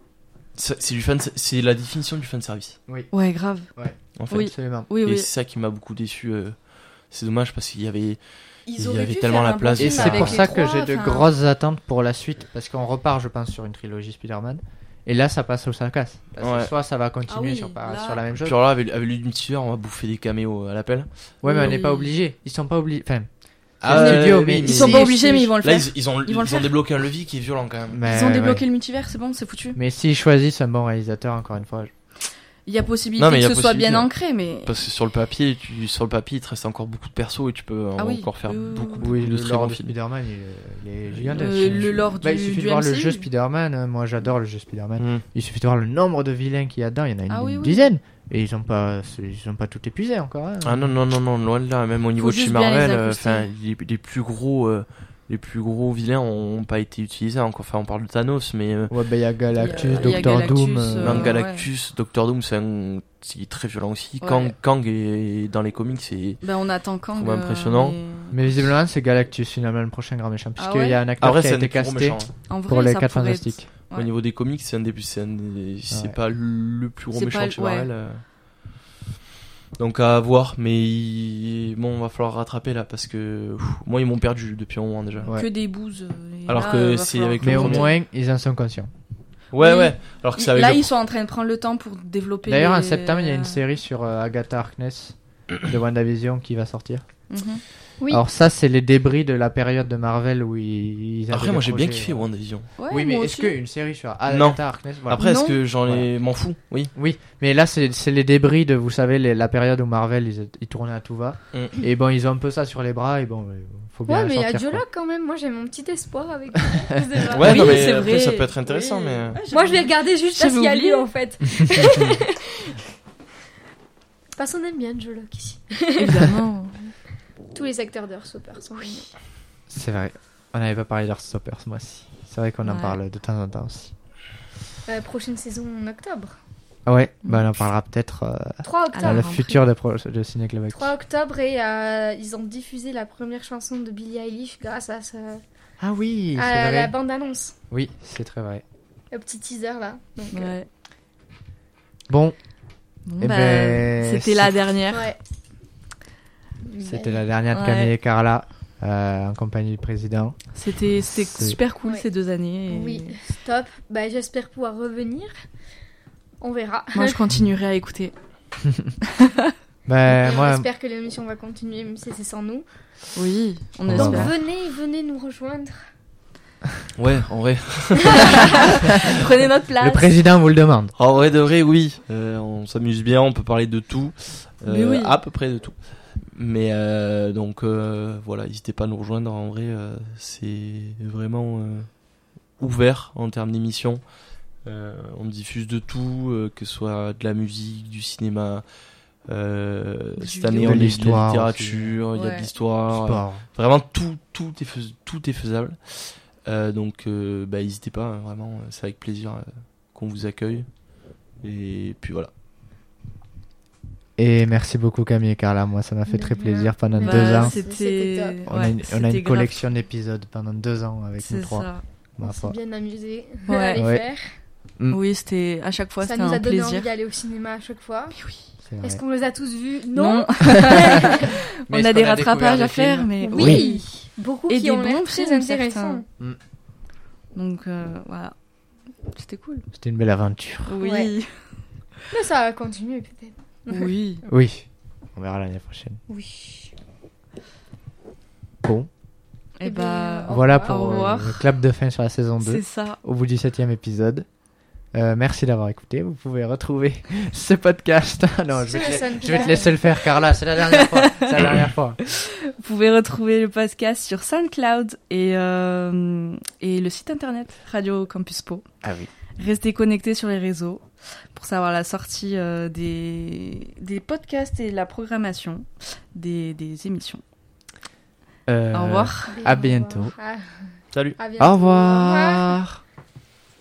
c'est la définition du fan service. ouais, grave. En fait. Oui. Absolument. Oui, Et oui. c'est ça qui m'a beaucoup déçu. C'est dommage parce qu'il y avait. Ils il y auraient avait pu tellement faire la un bon place. Et film c'est avec pour les ça que trois, j'ai de enfin. grosses attentes pour la suite, parce qu'on repart, je pense, sur une trilogie Spider-Man. Et là, ça passe ou ça casse. Parce que Ouais. soit ça va continuer Ah oui, sur là- la même chose. Puis alors là, avec l'Ultimate, on va bouffer des caméos à l'appel. Ouais, mais on Oui. n'est pas obligé. Ils sont pas obligés. Enfin, Ah, le studio, oui, mais Ils sont si, pas obligés, si, mais ils vont le Là, faire. ils ont Ils vont le faire. débloqué un levier qui est violent quand même. mais, Ils ont débloqué ouais. le multivers, c'est bon, c'est foutu. Mais s'ils choisissent un bon réalisateur, encore une fois. Il y a possibilité Non, mais il y que a ce soit possibilité, bien hein. ancré, mais. Parce que sur le papier, il te reste encore beaucoup de persos et tu peux Ah oui. encore faire Oui, oui, beaucoup, oui. Oui, de le très lore bons de films. Spider-Man, il est gigantesque. Le lore Bah, il du suffit de voir le MCU. jeu Spider-Man. Hein. Moi, j'adore le jeu Spider-Man. Mm. Il suffit de voir le nombre de vilains qu'il y a dedans. Il y en a une, Ah oui, oui. dizaine. Et ils ont pas tout épuisé encore. Hein. Ah non, loin de là. Même au niveau de chez juste bien les Marvel, accoster. les plus gros vilains ont pas été utilisés. Enfin, on parle de Thanos, mais Ouais, bah, il y a Galactus, Il y a Doctor Galactus, Doom. même ouais. Galactus, Doctor Doom, c'est très violent aussi. Ouais. Kang est dans les comics, c'est. Ben, on attend Kang. Trop impressionnant. Mais visiblement, c'est Galactus finalement le prochain grand méchant. Puisqu'il ouais y a un acteur Après, qui a c'est un été des plus gros casté méchants. En vrai, pour les ça 4 pourrait être- Fantastiques. Ouais. Au niveau des comics, c'est Ouais. pas le plus gros C'est méchant pas de chez ouais. Marvel. Donc à voir, mais bon, va falloir rattraper là parce que moi ils m'ont perdu depuis un moment déjà. Ouais. Que des bouses. et Alors là, que va c'est falloir avec que Mais le au premier. moins, ils en sont conscients. Ouais, Oui. ouais. Alors que c'est avec Là, le- ils sont en train de prendre le temps pour développer. D'ailleurs, en les- septembre, il y a une série sur Agatha Harkness de WandaVision qui va sortir. Mhm. Oui. Alors ça, c'est les débris de la période de Marvel où ils avaient Après, des moi j'ai bien projets, kiffé ouais. WandaVision. Ouais, Oui, mais moi est-ce aussi. qu'une série sur Non. Agatha Harkness voilà. Après, est-ce Non. que m'en fous? Oui. Oui, mais là, c'est les débris de, vous savez, la période où Marvel, ils tournaient à tout va. Mm. Et bon, ils ont un peu ça sur les bras, et bon, faut bien Ouais, mais il y a sortir, Dieu quoi. là quand même. Moi, j'ai mon petit espoir avec. Ouais, Oui, non, mais c'est après, vrai. ça peut être intéressant, Oui. mais. Ouais, Moi, je l'ai regardé juste parce J'avais qu'il y a oublié. lieu en fait. Parce qu'on aime bien Joe Locke ici. Évidemment. Tous les acteurs de Heartstopper sont géniaux. C'est vrai. On n'avait pas parlé d'Heartstopper ce mois-ci. C'est vrai qu'on en Ouais. parle de temps en temps aussi. Prochaine saison en octobre. Ouais, bah, on en parlera peut-être 3 à octobre. dans le Grand futur de Ciné Club Actu. 3 octobre et ils ont diffusé la première chanson de Billie Eilish grâce à, Ah oui, c'est à la vrai. bande-annonce. Oui, c'est très vrai. Le petit teaser là. Donc, Ouais. Bon, Bon, Eh bah, ben, c'était la dernière. ouais. c'était la dernière de Ouais. Camille et Carla en compagnie du président. C'était C'est- super cool Ouais. ces 2 années. et Oui, stop. Bah, j'espère pouvoir revenir. On verra. Moi, je continuerai à écouter. Ben, Et on moi, espère que l'émission va continuer, même si c'est sans nous. Oui, on Donc, Donc espère. venez nous rejoindre. Ouais, en vrai. Prenez notre place. le président vous le demande. En vrai de vrai, oui. On s'amuse bien, on peut parler de tout. Mais oui. À peu près de tout. Mais donc voilà, n'hésitez pas à nous rejoindre. En vrai, c'est vraiment ouvert en termes d'émissions. On diffuse de tout, que ce soit de la musique, du cinéma. Cette année, vidéo. on De a de l'histoire la littérature, il y a Ouais. de l'histoire. Sport. Vraiment, tout est faisable. Donc, n'hésitez pas, hein, vraiment, c'est avec plaisir qu'on vous accueille. Et puis voilà. Et merci beaucoup Camille et Carla, moi ça m'a fait De très rien. plaisir pendant Bah, 2 ans. C'était top. On a ouais, une c'était grave. collection d'épisodes pendant 2 ans avec nous C'est 3. ça. Ma On s'est foi. bien amusé Ouais. à les Ouais. faire. Oui, c'était à chaque fois, Ça c'était nous a un donné plaisir. envie d'aller au cinéma à chaque fois. C'est vrai. Est-ce qu'on les a tous vus? Non. Non. On est-ce a des qu'on a rattrapages découvert à des faire, films mais Oui. Beaucoup Et qui des ont l'air bons très films, intéressants. Mm. Donc voilà, c'était cool. C'était une belle aventure. Oui, Ouais. Mais ça va continuer peut-être. oui. Oui, on verra l'année prochaine. Oui. Bon, Et Eh bah, bien, voilà Au pour revoir. le clap de fin sur la saison 2, c'est ça. au bout du 7e épisode. Merci d'avoir écouté. Vous pouvez retrouver ce podcast. Ah non, je vais te laisser le faire, Carla. C'est la dernière fois. C'est la dernière fois. Vous pouvez retrouver le podcast sur SoundCloud et le site internet Radio Campus Po. Ah oui. Restez connectés sur les réseaux pour savoir la sortie des podcasts et la programmation des émissions. Au revoir. À bientôt. Ah, Salut. à bientôt. Au revoir.